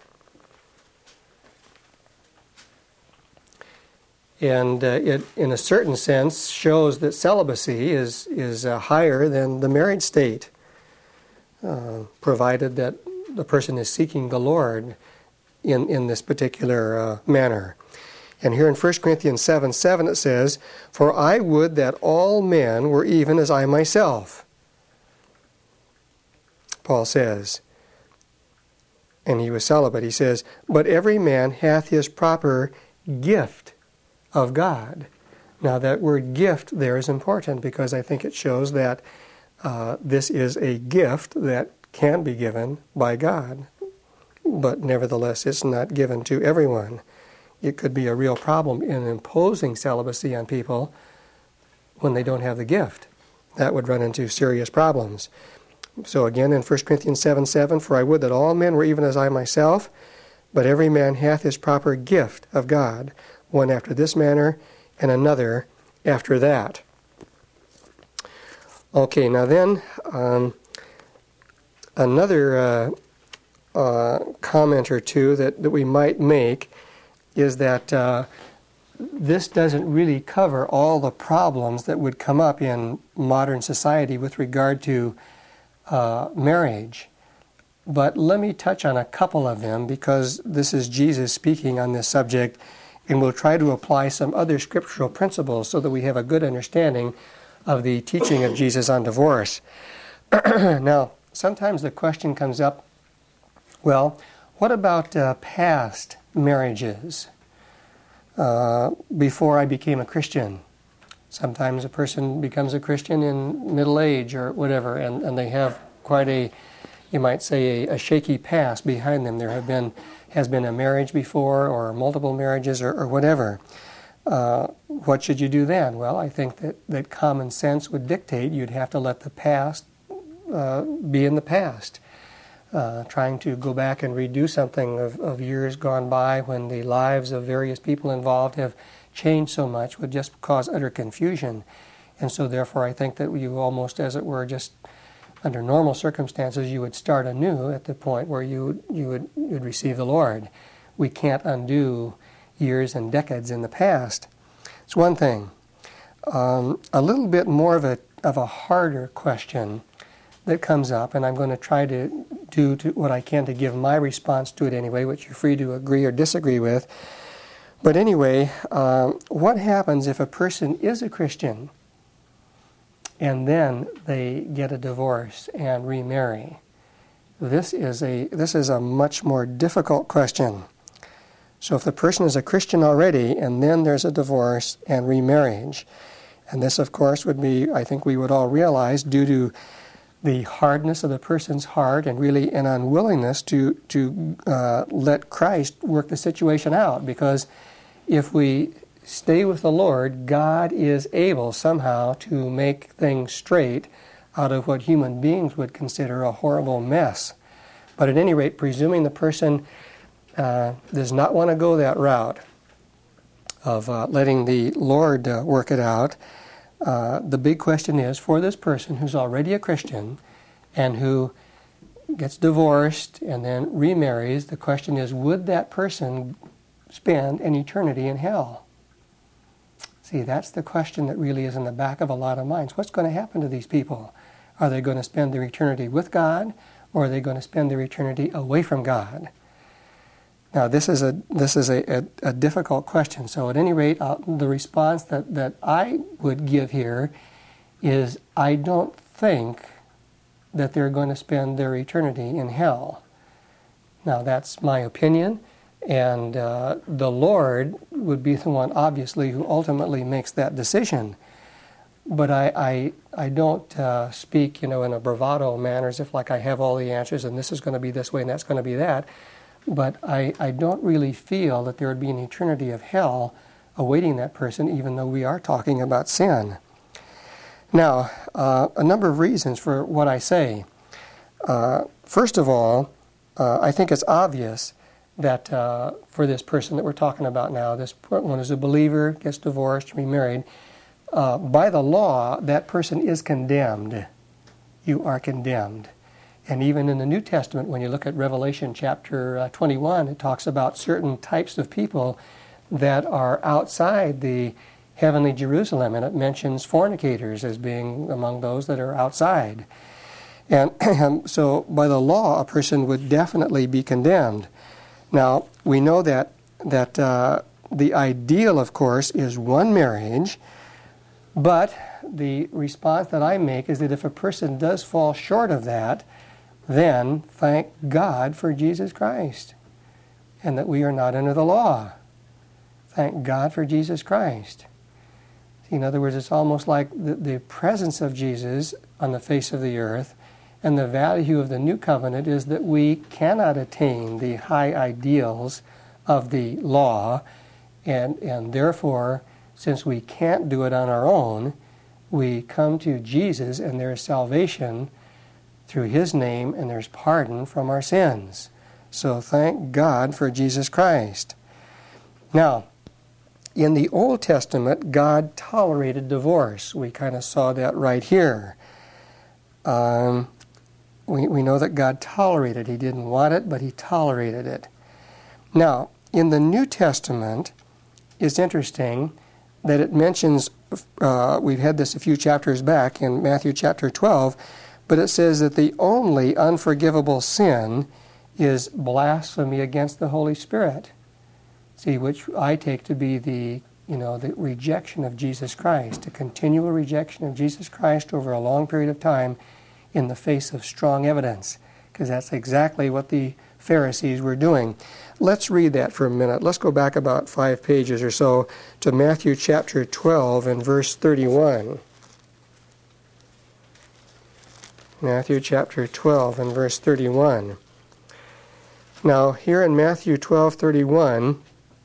And uh, it, in a certain sense, shows that celibacy is, is uh, higher than the married state, uh, provided that the person is seeking the Lord in, in this particular uh, manner. And here in First Corinthians seven seven it says, "For I would that all men were even as I myself," Paul says. And he was celibate. He says, "But every man hath his proper gift of God." Now that word gift there is important because I think it shows that uh, this is a gift that can be given by God. But nevertheless, it's not given to everyone. It could be a real problem in imposing celibacy on people when they don't have the gift. That would run into serious problems. So again in First Corinthians seven seven, "For I would that all men were even as I myself, but every man hath his proper gift of God, one after this manner, and another after that." Okay, now then, um, another uh, uh, comment or two that, that we might make is that uh, this doesn't really cover all the problems that would come up in modern society with regard to uh, marriage. But let me touch on a couple of them because this is Jesus speaking on this subject, and we'll try to apply some other scriptural principles so that we have a good understanding of the teaching of Jesus on divorce. Now, sometimes the question comes up, well, what about uh, past marriages uh, before I became a Christian? Sometimes a person becomes a Christian in middle age or whatever, and, and they have quite a, you might say, a, a shaky past behind them. There have been has been a marriage before, or multiple marriages, or, or whatever. Uh, what should you do then? Well, I think that, that common sense would dictate you'd have to let the past uh, be in the past. Uh, trying to go back and redo something of, of years gone by when the lives of various people involved have changed so much would just cause utter confusion. And so therefore I think that you almost, as it were, just under normal circumstances, you would start anew at the point where you you would you would receive the Lord. We can't undo years and decades in the past. It's one thing. Um, a little bit more of a of a harder question that comes up, and I'm going to try to do to what I can to give my response to it anyway, which you're free to agree or disagree with. But anyway, um, what happens if a person is a Christian and then they get a divorce and remarry? This is a this is a much more difficult question. So if the person is a Christian already and then there's a divorce and remarriage, and this of course would be, I think we would all realize, due to the hardness of the person's heart and really an unwillingness to, to uh, let Christ work the situation out. Because if we stay with the Lord, God is able somehow to make things straight out of what human beings would consider a horrible mess. But at any rate, presuming the person uh, does not want to go that route of uh, letting the Lord uh, work it out, uh, the big question is, for this person who's already a Christian and who gets divorced and then remarries, the question is, would that person spend an eternity in hell? See, that's the question that really is in the back of a lot of minds. What's going to happen to these people? Are they going to spend their eternity with God, or are they going to spend their eternity away from God? Now, this is a this is a, a, a difficult question. So, at any rate, uh, the response that, that I would give here is I don't think that they're going to spend their eternity in hell. Now, that's my opinion, and uh, the Lord would be the one, obviously, who ultimately makes that decision. But I I, I don't uh, speak, you know, in a bravado manner as if like I have all the answers and this is going to be this way and that's going to be that. But I, I don't really feel that there would be an eternity of hell awaiting that person, even though we are talking about sin. Now, uh, a number of reasons for what I say. Uh, first of all, uh, I think it's obvious that uh, for this person that we're talking about now, this one is a believer, gets divorced, remarried, uh, by the law, that person is condemned. You are condemned. And even in the New Testament, when you look at Revelation chapter uh, twenty-one, it talks about certain types of people that are outside the heavenly Jerusalem, and it mentions fornicators as being among those that are outside. And so by the law, a person would definitely be condemned. Now, we know that, that uh, the ideal, of course, is one marriage, but the response that I make is that if a person does fall short of that, then thank God for Jesus Christ, and that we are not under the law. Thank God for Jesus Christ. See, in other words, it's almost like the, the presence of Jesus on the face of the earth, and the value of the new covenant is that we cannot attain the high ideals of the law, and, and therefore, since we can't do it on our own, we come to Jesus, and there is salvation through His name, and there's pardon from our sins. So thank God for Jesus Christ. Now, in the Old Testament, God tolerated divorce. We kind of saw that right here. Um, we, we know that God tolerated. He didn't want it, but He tolerated it. Now, in the New Testament, it's interesting that it mentions, uh, we've had this a few chapters back in Matthew chapter twelve, but it says that the only unforgivable sin is blasphemy against the Holy Spirit. See, which I take to be the, you know, the rejection of Jesus Christ, a continual rejection of Jesus Christ over a long period of time in the face of strong evidence, because that's exactly what the Pharisees were doing. Let's read that for a minute. Let's go back about five pages or so to Matthew chapter twelve and verse thirty-one. Matthew chapter twelve and verse thirty-one. Now, here in Matthew twelve thirty-one,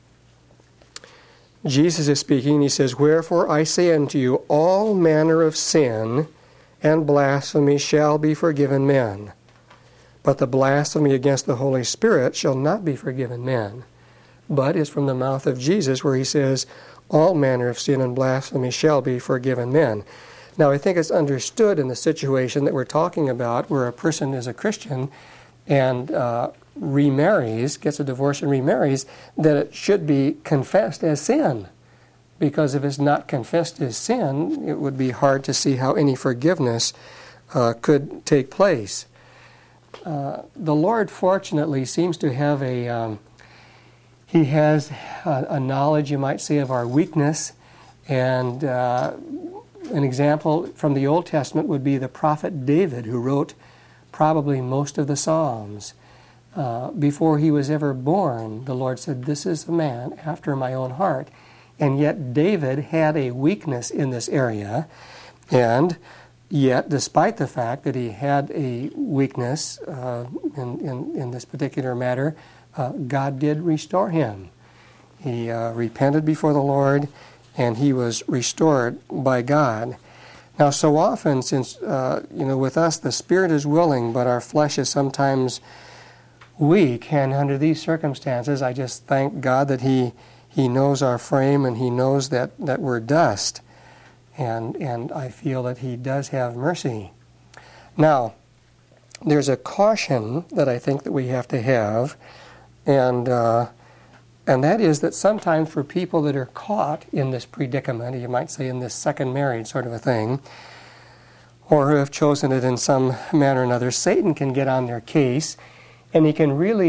Jesus is speaking. He says, "Wherefore I say unto you, all manner of sin and blasphemy shall be forgiven men. But the blasphemy against the Holy Spirit shall not be forgiven men." But is from the mouth of Jesus, where He says, all manner of sin and blasphemy shall be forgiven men. Now, I think it's understood in the situation that we're talking about, where a person is a Christian and uh, remarries, gets a divorce and remarries, that it should be confessed as sin. Because if it's not confessed as sin, it would be hard to see how any forgiveness uh, could take place. Uh, the Lord, fortunately, seems to have a, um, He has a, a knowledge, you might say, of our weakness. And uh, an example from the Old Testament would be the prophet David, who wrote probably most of the Psalms. Uh, before he was ever born, the Lord said, "This is a man after my own heart." And yet David had a weakness in this area, and yet, despite the fact that he had a weakness uh, in, in, in this particular matter, uh, God did restore him. He uh, repented before the Lord, and he was restored by God. Now, so often, since, uh, you know, with us, the spirit is willing, but our flesh is sometimes weak, and under these circumstances, I just thank God that He He knows our frame, and He knows that, that we're dust. And, and I feel that He does have mercy. Now, there's a caution that I think that we have to have, and uh, and that is that sometimes for people that are caught in this predicament, you might say in this second marriage sort of a thing, or who have chosen it in some manner or another, Satan can get on their case, and he can really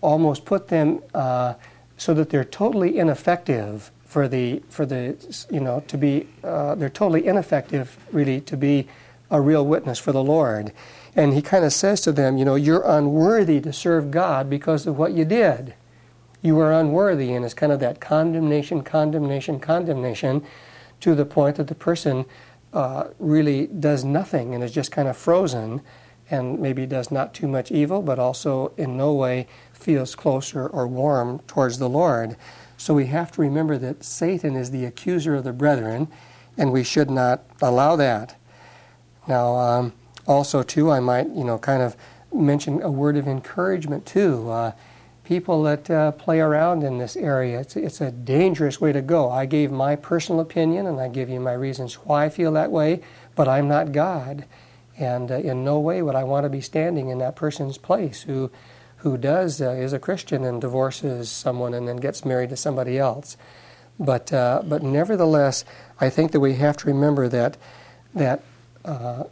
almost put them uh, so that they're totally ineffective for the, for the you know, to be, uh, they're totally ineffective, really, to be a real witness for the Lord. And he kind of says to them, you know, you're unworthy to serve God because of what you did. You are unworthy, and it's kind of that condemnation, condemnation, condemnation, to the point that the person uh, really does nothing and is just kind of frozen, and maybe does not too much evil, but also in no way feels closer or warm towards the Lord. So we have to remember that Satan is the accuser of the brethren, and we should not allow that. Now, um, also, too, I might, you know, kind of mention a word of encouragement, too. Uh, people that uh, play around in this area, it's, it's a dangerous way to go. I gave my personal opinion, and I give you my reasons why I feel that way, but I'm not God. And uh, in no way would I want to be standing in that person's place who who does uh, is a Christian and divorces someone and then gets married to somebody else. But uh, but nevertheless, I think that we have to remember that that uh,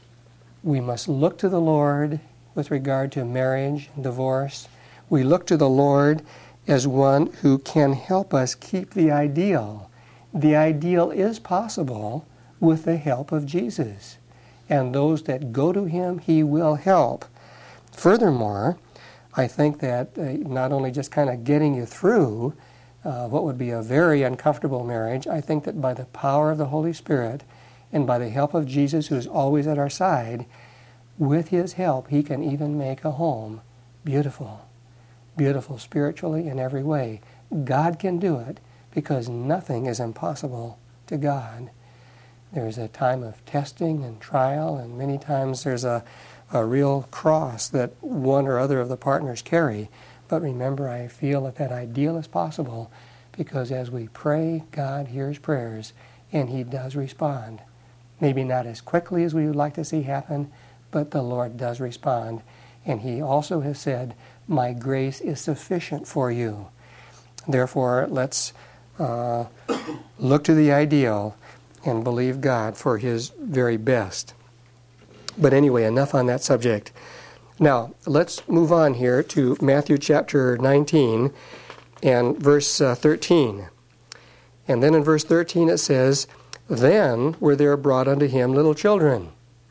we must look to the Lord with regard to marriage and divorce. We look to the Lord as one who can help us keep the ideal. The ideal is possible with the help of Jesus. And those that go to Him, He will help. Furthermore, I think that uh, not only just kind of getting you through uh, what would be a very uncomfortable marriage, I think that by the power of the Holy Spirit and by the help of Jesus, who is always at our side, with His help, He can even make a home beautiful. Beautiful spiritually in every way. God can do it because nothing is impossible to God. There's a time of testing and trial, and many times there's a, a real cross that one or other of the partners carry. But remember, I feel that that ideal is possible because as we pray, God hears prayers, and He does respond. Maybe not as quickly as we would like to see happen, but the Lord does respond. And He also has said, my grace is sufficient for you. Therefore, let's uh, look to the ideal and believe God for His very best. But anyway, enough on that subject. Now, let's move on here to Matthew chapter nineteen and verse uh, thirteen. And then in verse thirteen it says, then were there brought unto Him little children.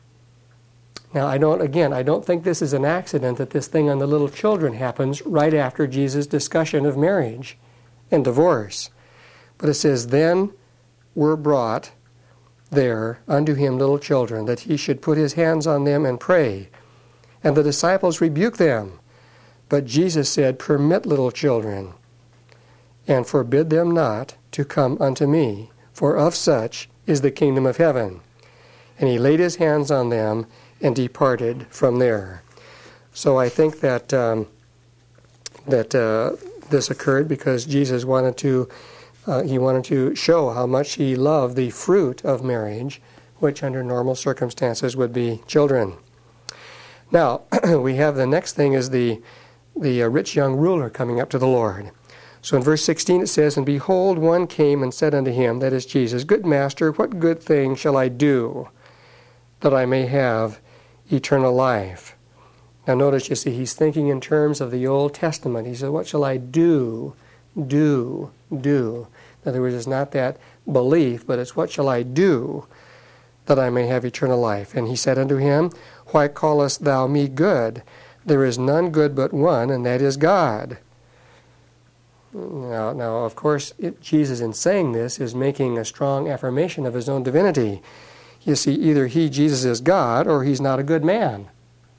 Now, I don't, again, I don't think this is an accident that this thing on the little children happens right after Jesus' discussion of marriage and divorce. But it says, then were brought there unto Him little children, that He should put His hands on them and pray. And the disciples rebuked them. But Jesus said, permit little children, and forbid them not to come unto me, for of such is the kingdom of heaven. And He laid His hands on them and departed from there. So I think that um, that uh, this occurred because Jesus wanted to uh, he wanted to show how much He loved the fruit of marriage, which under normal circumstances would be children. Now we have the next thing is the the uh, rich young ruler coming up to the Lord. So in verse sixteen it says, and behold, one came and said unto Him, that is Jesus, good Master, what good thing shall I do that I may have eternal life? Now notice, you see, he's thinking in terms of the Old Testament. He said, what shall I do, do, do? In other words, it's not that belief, but it's what shall I do that I may have eternal life? And He said unto him, why callest thou me good? There is none good but one, and that is God. Now, now of course, it, Jesus in saying this is making a strong affirmation of His own divinity. You see, either He, Jesus, is God, or He's not a good man.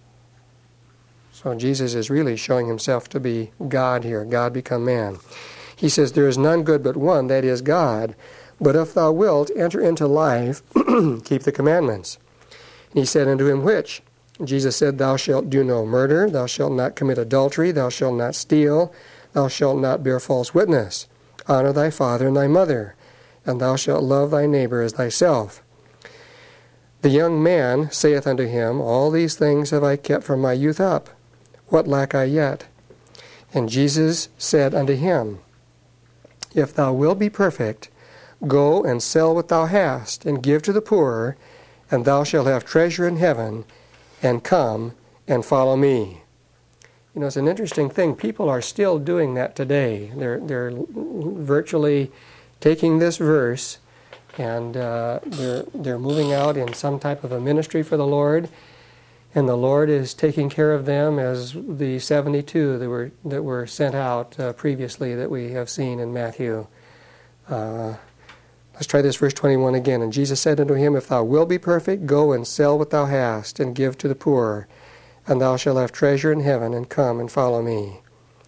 So Jesus is really showing Himself to be God here, God become man. He says, there is none good but one, that is God. But if thou wilt enter into life, keep the commandments. And He said unto him, which? Jesus said, thou shalt do no murder, thou shalt not commit adultery, thou shalt not steal, thou shalt not bear false witness. Honor thy father and thy mother, and thou shalt love thy neighbor as thyself. The young man saith unto Him, all these things have I kept from my youth up. What lack I yet? And Jesus said unto him, if thou wilt be perfect, go and sell what thou hast, and give to the poor, and thou shalt have treasure in heaven, and come and follow me. You know, it's an interesting thing. People are still doing that today. They're they're virtually taking this verse and uh, they're they're moving out in some type of a ministry for the Lord, and the Lord is taking care of them as the seventy-two that were that were sent out uh, previously that we have seen in Matthew. Uh, let's try this verse twenty-one again. And Jesus said unto him, If thou wilt be perfect, go and sell what thou hast, and give to the poor, and thou shalt have treasure in heaven, and come and follow me.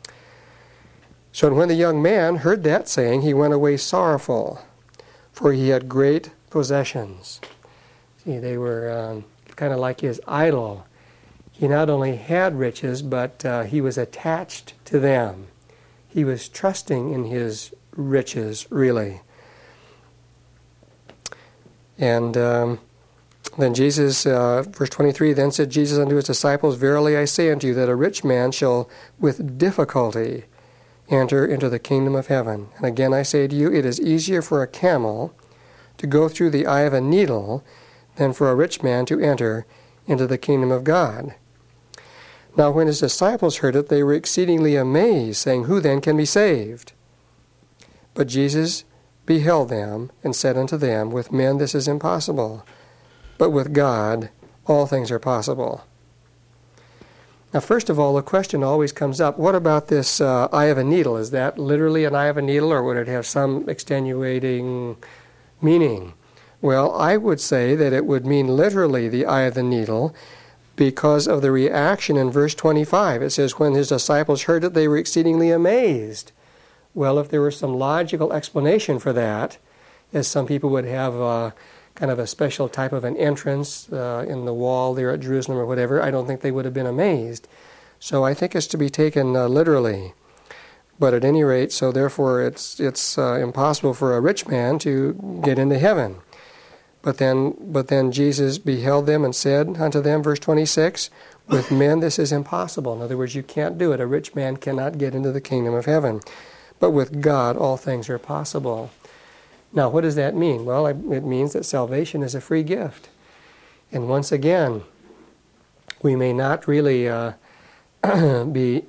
So when the young man heard that saying, he went away sorrowful, for he had great possessions. See, they were um, kind of like his idol. He not only had riches, but uh, he was attached to them. He was trusting in his riches, really. And um, then Jesus, uh, verse twenty-three, then said Jesus unto his disciples, Verily I say unto you, that a rich man shall with difficulty enter into the kingdom of heaven. And again I say to you, it is easier for a camel to go through the eye of a needle than for a rich man to enter into the kingdom of God. Now when his disciples heard it, they were exceedingly amazed, saying, Who then can be saved? But Jesus beheld them, and said unto them, With men this is impossible, but with God all things are possible. Now, first of all, the question always comes up, what about this uh, eye of a needle? Is that literally an eye of a needle, or would it have some extenuating meaning? Well, I would say that it would mean literally the eye of the needle because of the reaction in verse twenty-five. It says, when his disciples heard it, they were exceedingly amazed. Well, if there were some logical explanation for that, as some people would have uh, kind of a special type of an entrance uh, in the wall there at Jerusalem or whatever, I don't think they would have been amazed. So I think it's to be taken uh, literally. But at any rate, so therefore it's it's uh, impossible for a rich man to get into heaven. But then, but then Jesus beheld them and said unto them, verse twenty-six, with men this is impossible. In other words, you can't do it. A rich man cannot get into the kingdom of heaven. But with God, all things are possible. Now, what does that mean? Well, it means that salvation is a free gift. And once again, we may not really uh, be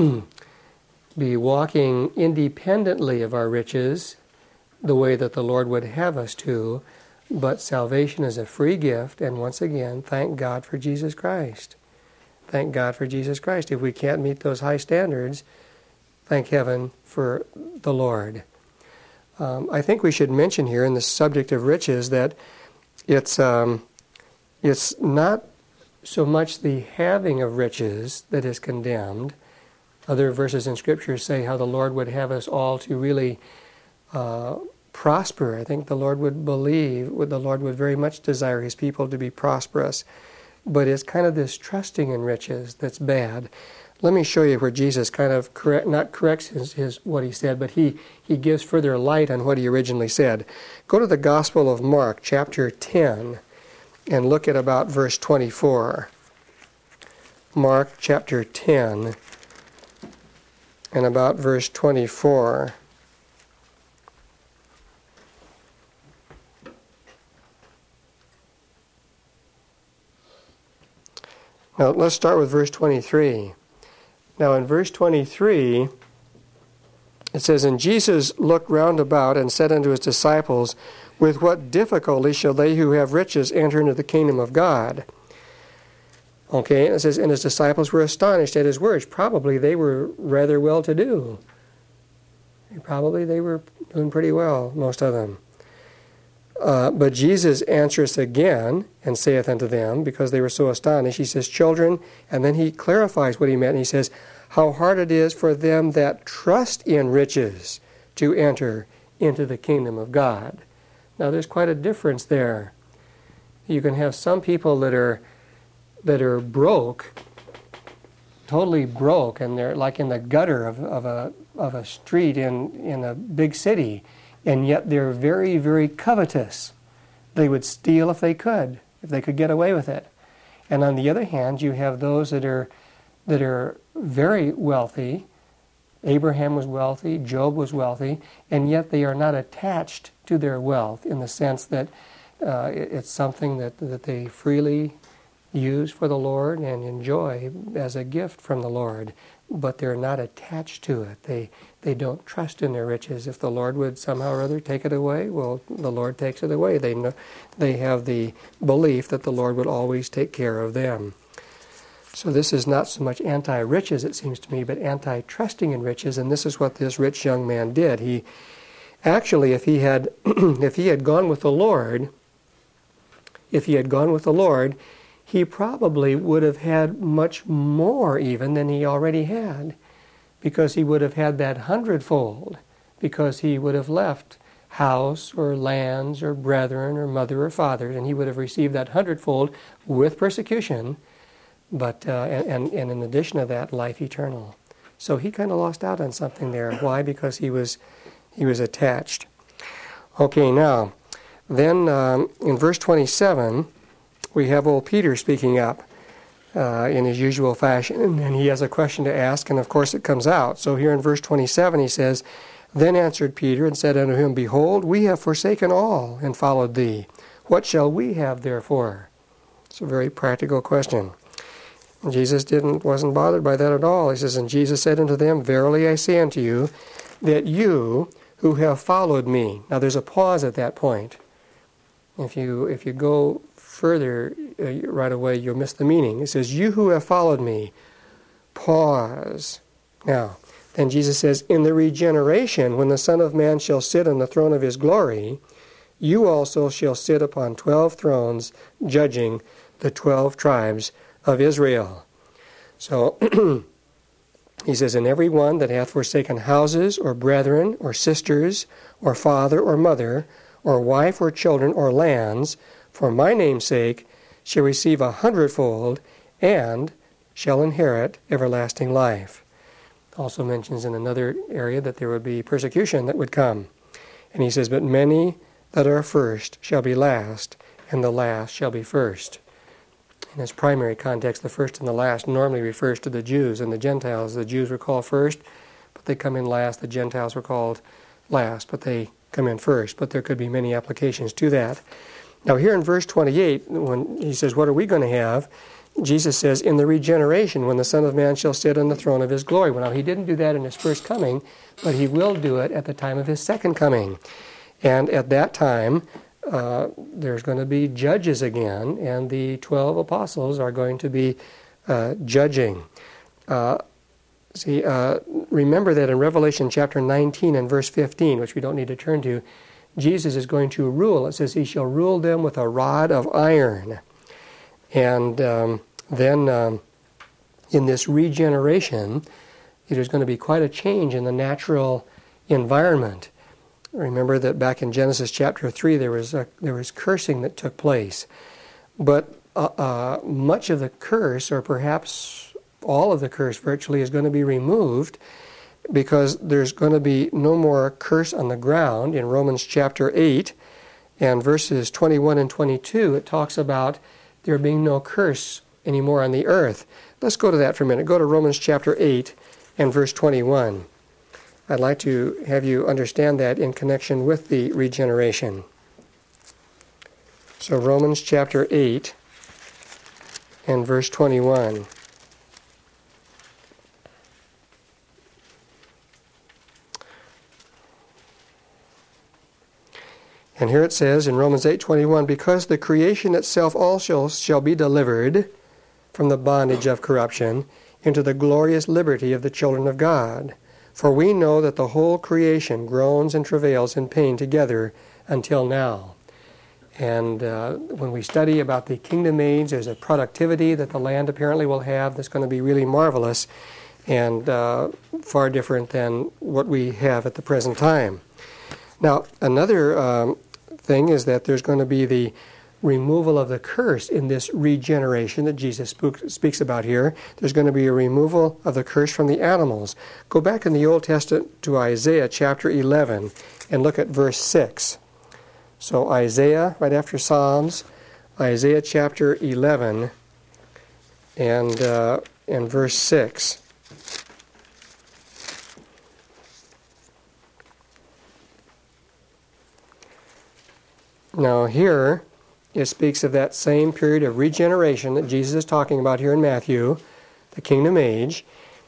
be walking independently of our riches the way that the Lord would have us to, but salvation is a free gift, and once again, thank God for Jesus Christ. Thank God for Jesus Christ. If we can't meet those high standards, thank heaven for the Lord. Um, I think we should mention here in the subject of riches that it's um, it's not so much the having of riches that is condemned. Other verses in Scripture say how the Lord would have us all to really uh, prosper. I think the Lord would believe, the Lord would very much desire His people to be prosperous. But it's kind of this trusting in riches that's bad. Let me show you where Jesus kind of correct, not corrects his, his what he said, but he, he gives further light on what he originally said. Go to the Gospel of Mark, chapter ten, and look at about verse twenty-four. Mark, chapter ten, and about verse twenty-four. Now, let's start with verse twenty-three. Now, in verse twenty-three, it says, And Jesus looked round about and said unto his disciples, With what difficulty shall they who have riches enter into the kingdom of God? Okay, and it says, And his disciples were astonished at his words. Probably they were rather well-to-do. Probably they were doing pretty well, most of them. Uh, but Jesus answereth again, and saith unto them, because they were so astonished, he says, Children, and then he clarifies what he meant, and he says, How hard it is for them that trust in riches to enter into the kingdom of God. Now there's quite a difference there. You can have some people that are that are broke, totally broke, and they're like in the gutter of, of a of a street in, in a big city. And yet they're very, very covetous. They would steal if they could, if they could get away with it. And on the other hand, you have those that are that are very wealthy. Abraham was wealthy, Job was wealthy, and yet they are not attached to their wealth in the sense that uh, it's something that, that they freely use for the Lord and enjoy as a gift from the Lord. but they're not attached to it. They they don't trust in their riches. If the Lord would somehow or other take it away, well, the Lord takes it away. They know, they have the belief that the Lord would always take care of them. So this is not so much anti-riches, it seems to me, but anti-trusting in riches, and this is what this rich young man did. He actually, if he had if he had gone with the Lord, if he had gone with the Lord, he probably would have had much more even than he already had, because he would have had that hundredfold, because he would have left house or lands or brethren or mother or father, and he would have received that hundredfold with persecution, but uh, and, and in addition to that, life eternal. So he kind of lost out on something there. Why? Because he was he was attached. Okay, now, then um, in verse twenty-seven, we have old Peter speaking up uh, in his usual fashion, and he has a question to ask, and of course it comes out. So here in verse twenty-seven he says, "Then answered Peter and said unto him, Behold, we have forsaken all and followed thee. What shall we have therefore?" It's a very practical question. And Jesus didn't wasn't bothered by that at all. He says, "And Jesus said unto them, Verily I say unto you, that you who have followed me." Now there's a pause at that point. If you if you go further uh, right away, you'll miss the meaning. It says, "You who have followed me," pause. Now, then Jesus says, "In the regeneration, when the Son of Man shall sit on the throne of his glory, you also shall sit upon twelve thrones, judging the twelve tribes of Israel." So, he says, "And every one that hath forsaken houses, or brethren, or sisters, or father, or mother, or wife, or children, or lands, for my name's sake, shall receive a hundredfold, and shall inherit everlasting life." Also mentions in another area that there would be persecution that would come. And he says, "But many that are first shall be last, and the last shall be first." In its primary context, the first and the last normally refers to the Jews and the Gentiles. The Jews were called first, but they come in last. The Gentiles were called last, but they come in first. But there could be many applications to that. Now here in verse twenty-eight, when he says, "What are we going to have?" Jesus says, "In the regeneration, when the Son of Man shall sit on the throne of his glory." Well, now he didn't do that in his first coming, but he will do it at the time of his second coming. And at that time, uh, there's going to be judges again, and the twelve apostles are going to be uh, judging. Uh, see, uh, remember that in Revelation chapter nineteen and verse fifteen, which we don't need to turn to, Jesus is going to rule. It says, "He shall rule them with a rod of iron." And um, then um, in this regeneration, it is going to be quite a change in the natural environment. Remember that back in Genesis chapter three, there was a, there was cursing that took place. But uh, uh, much of the curse, or perhaps all of the curse virtually, is going to be removed, because there's going to be no more curse on the ground. In Romans chapter eight and verses twenty-one and twenty-two, it talks about there being no curse anymore on the earth. Let's go to that for a minute. Go to Romans chapter eight and verse twenty-one. I'd like to have you understand that in connection with the regeneration. So Romans chapter eight and verse twenty-one. And here it says in Romans eight twenty-one, "Because the creation itself also shall be delivered from the bondage of corruption into the glorious liberty of the children of God. For we know that the whole creation groans and travails in pain together until now." And uh, when we study about the kingdom age, there's a productivity that the land apparently will have that's going to be really marvelous and uh, far different than what we have at the present time. Now, another um, thing is that there's going to be the removal of the curse in this regeneration that Jesus spook, speaks about here. There's going to be a removal of the curse from the animals. Go back in the Old Testament to Isaiah chapter eleven and look at verse six. So Isaiah, right after Psalms, Isaiah chapter eleven and, uh, and verse six. Now here, it speaks of that same period of regeneration that Jesus is talking about here in Matthew, the kingdom age.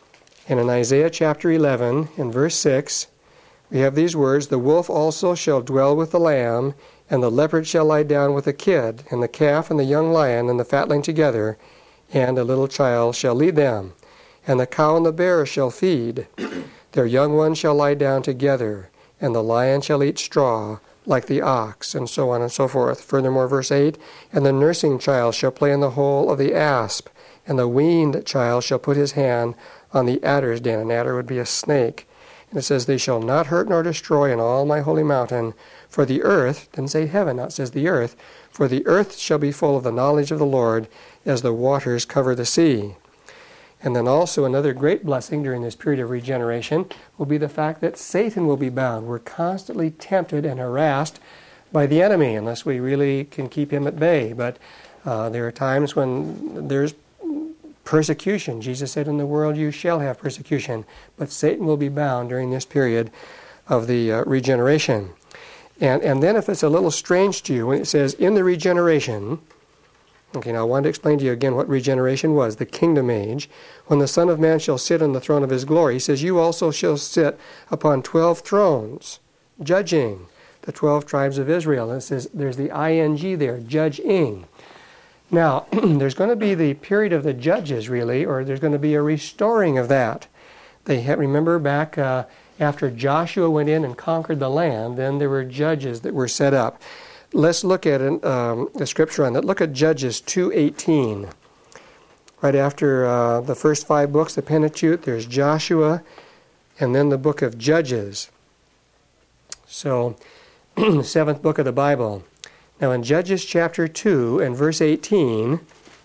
And in Isaiah chapter eleven, in verse six, we have these words, "The wolf also shall dwell with the lamb, and the leopard shall lie down with the kid, and the calf and the young lion and the fatling together, and a little child shall lead them. And the cow and the bear shall feed. Their young ones shall lie down together, and the lion shall eat straw like the ox," and so on and so forth. Furthermore, verse eight, "And the nursing child shall play in the hole of the asp, and the weaned child shall put his hand on the adder's den." An adder would be a snake. And it says, "They shall not hurt nor destroy in all my holy mountain, for the earth," didn't say heaven, now it says the earth, "for the earth shall be full of the knowledge of the Lord as the waters cover the sea." And then also another great blessing during this period of regeneration will be the fact that Satan will be bound. We're constantly tempted and harassed by the enemy unless we really can keep him at bay. But uh, there are times when there's persecution. Jesus said, "In the world you shall have persecution." But Satan will be bound during this period of the uh, regeneration. And, and then if it's a little strange to you, when it says, "in the regeneration," okay, now I want to explain to you again what regeneration was, the kingdom age. "When the Son of Man shall sit on the throne of his glory," he says, "you also shall sit upon twelve thrones, judging the twelve tribes of Israel." And it says, there's the ing there, judging. Now, there's going to be the period of the judges, really, or there's going to be a restoring of that. They have, remember back uh, after Joshua went in and conquered the land, then there were judges that were set up. Let's look at an, um, the scripture on that. Look at Judges two eighteen. Right after uh, the first five books, the Pentateuch, there's Joshua, and then the book of Judges. So, the seventh book of the Bible. Now in Judges chapter two and verse eighteen,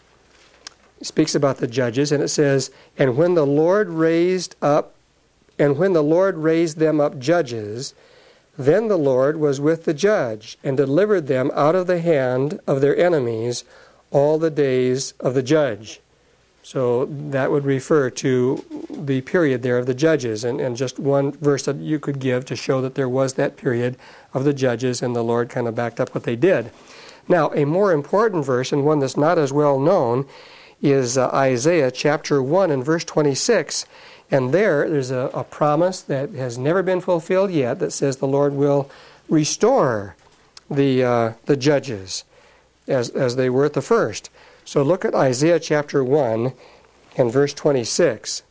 it speaks about the judges, and it says, "And when the Lord raised up, and when the Lord raised them up judges, then the Lord was with the judge, and delivered them out of the hand of their enemies all the days of the judge." So that would refer to the period there of the judges, and, and just one verse that you could give to show that there was that period of the judges, and the Lord kind of backed up what they did. Now, a more important verse, and one that's not as well known, is uh, Isaiah chapter one and verse twenty-six. And there, there's a, a promise that has never been fulfilled yet that says the Lord will restore the uh, the judges as, as they were at the first. So look at Isaiah chapter one and verse twenty-six.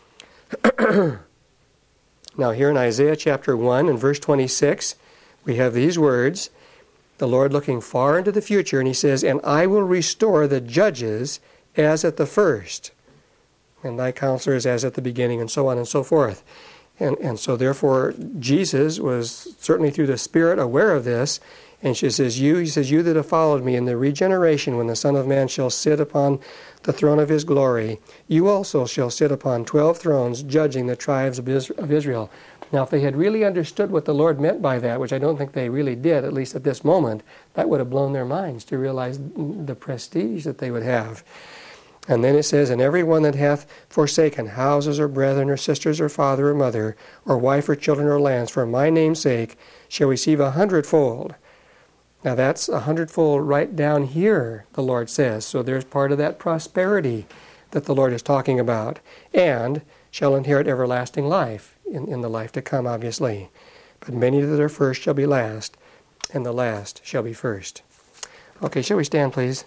Now here in Isaiah chapter one and verse twenty-six, we have these words, the Lord looking far into the future, and he says, "And I will restore the judges as at the first, and thy counselors as at the beginning," and so on and so forth. And, and so therefore Jesus was certainly through the Spirit aware of this. And she says, you, he says, "You that have followed me in the regeneration, when the Son of Man shall sit upon the throne of his glory, you also shall sit upon twelve thrones, judging the tribes of Israel." Now, if they had really understood what the Lord meant by that, which I don't think they really did, at least at this moment, that would have blown their minds to realize the prestige that they would have. And then it says, "And every one that hath forsaken houses or brethren or sisters or father or mother or wife or children or lands for my name's sake shall receive a hundredfold." Now that's a hundredfold right down here, the Lord says. So there's part of that prosperity that the Lord is talking about. "And shall inherit everlasting life," in, in the life to come, obviously. "But many that are first shall be last, and the last shall be first." Okay, shall we stand, please?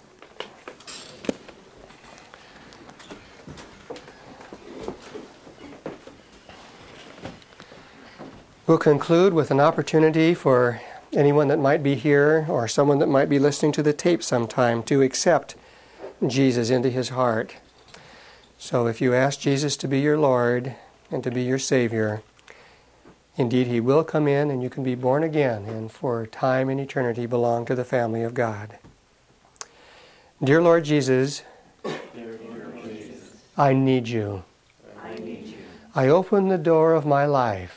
We'll conclude with an opportunity for anyone that might be here or someone that might be listening to the tape sometime to accept Jesus into his heart. So if you ask Jesus to be your Lord and to be your Savior, indeed he will come in and you can be born again and for time and eternity belong to the family of God. Dear Lord Jesus, Dear Lord Jesus, I need you. I need you. I open the door of my life.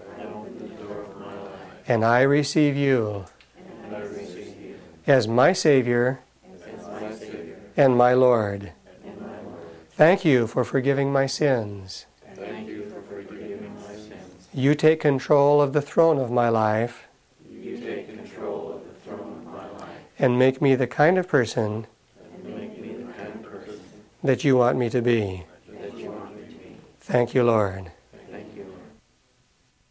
And I receive you, and I receive you as my Savior, as my Savior and, my Lord. and my Lord. Thank you for forgiving my sins. Thank you for forgiving my sins. You take control of the throne of my life. You take control of the throne of my life. And make me the kind of person, and make me the kind of person that you want me to be. That you want me to be. Thank you, Lord.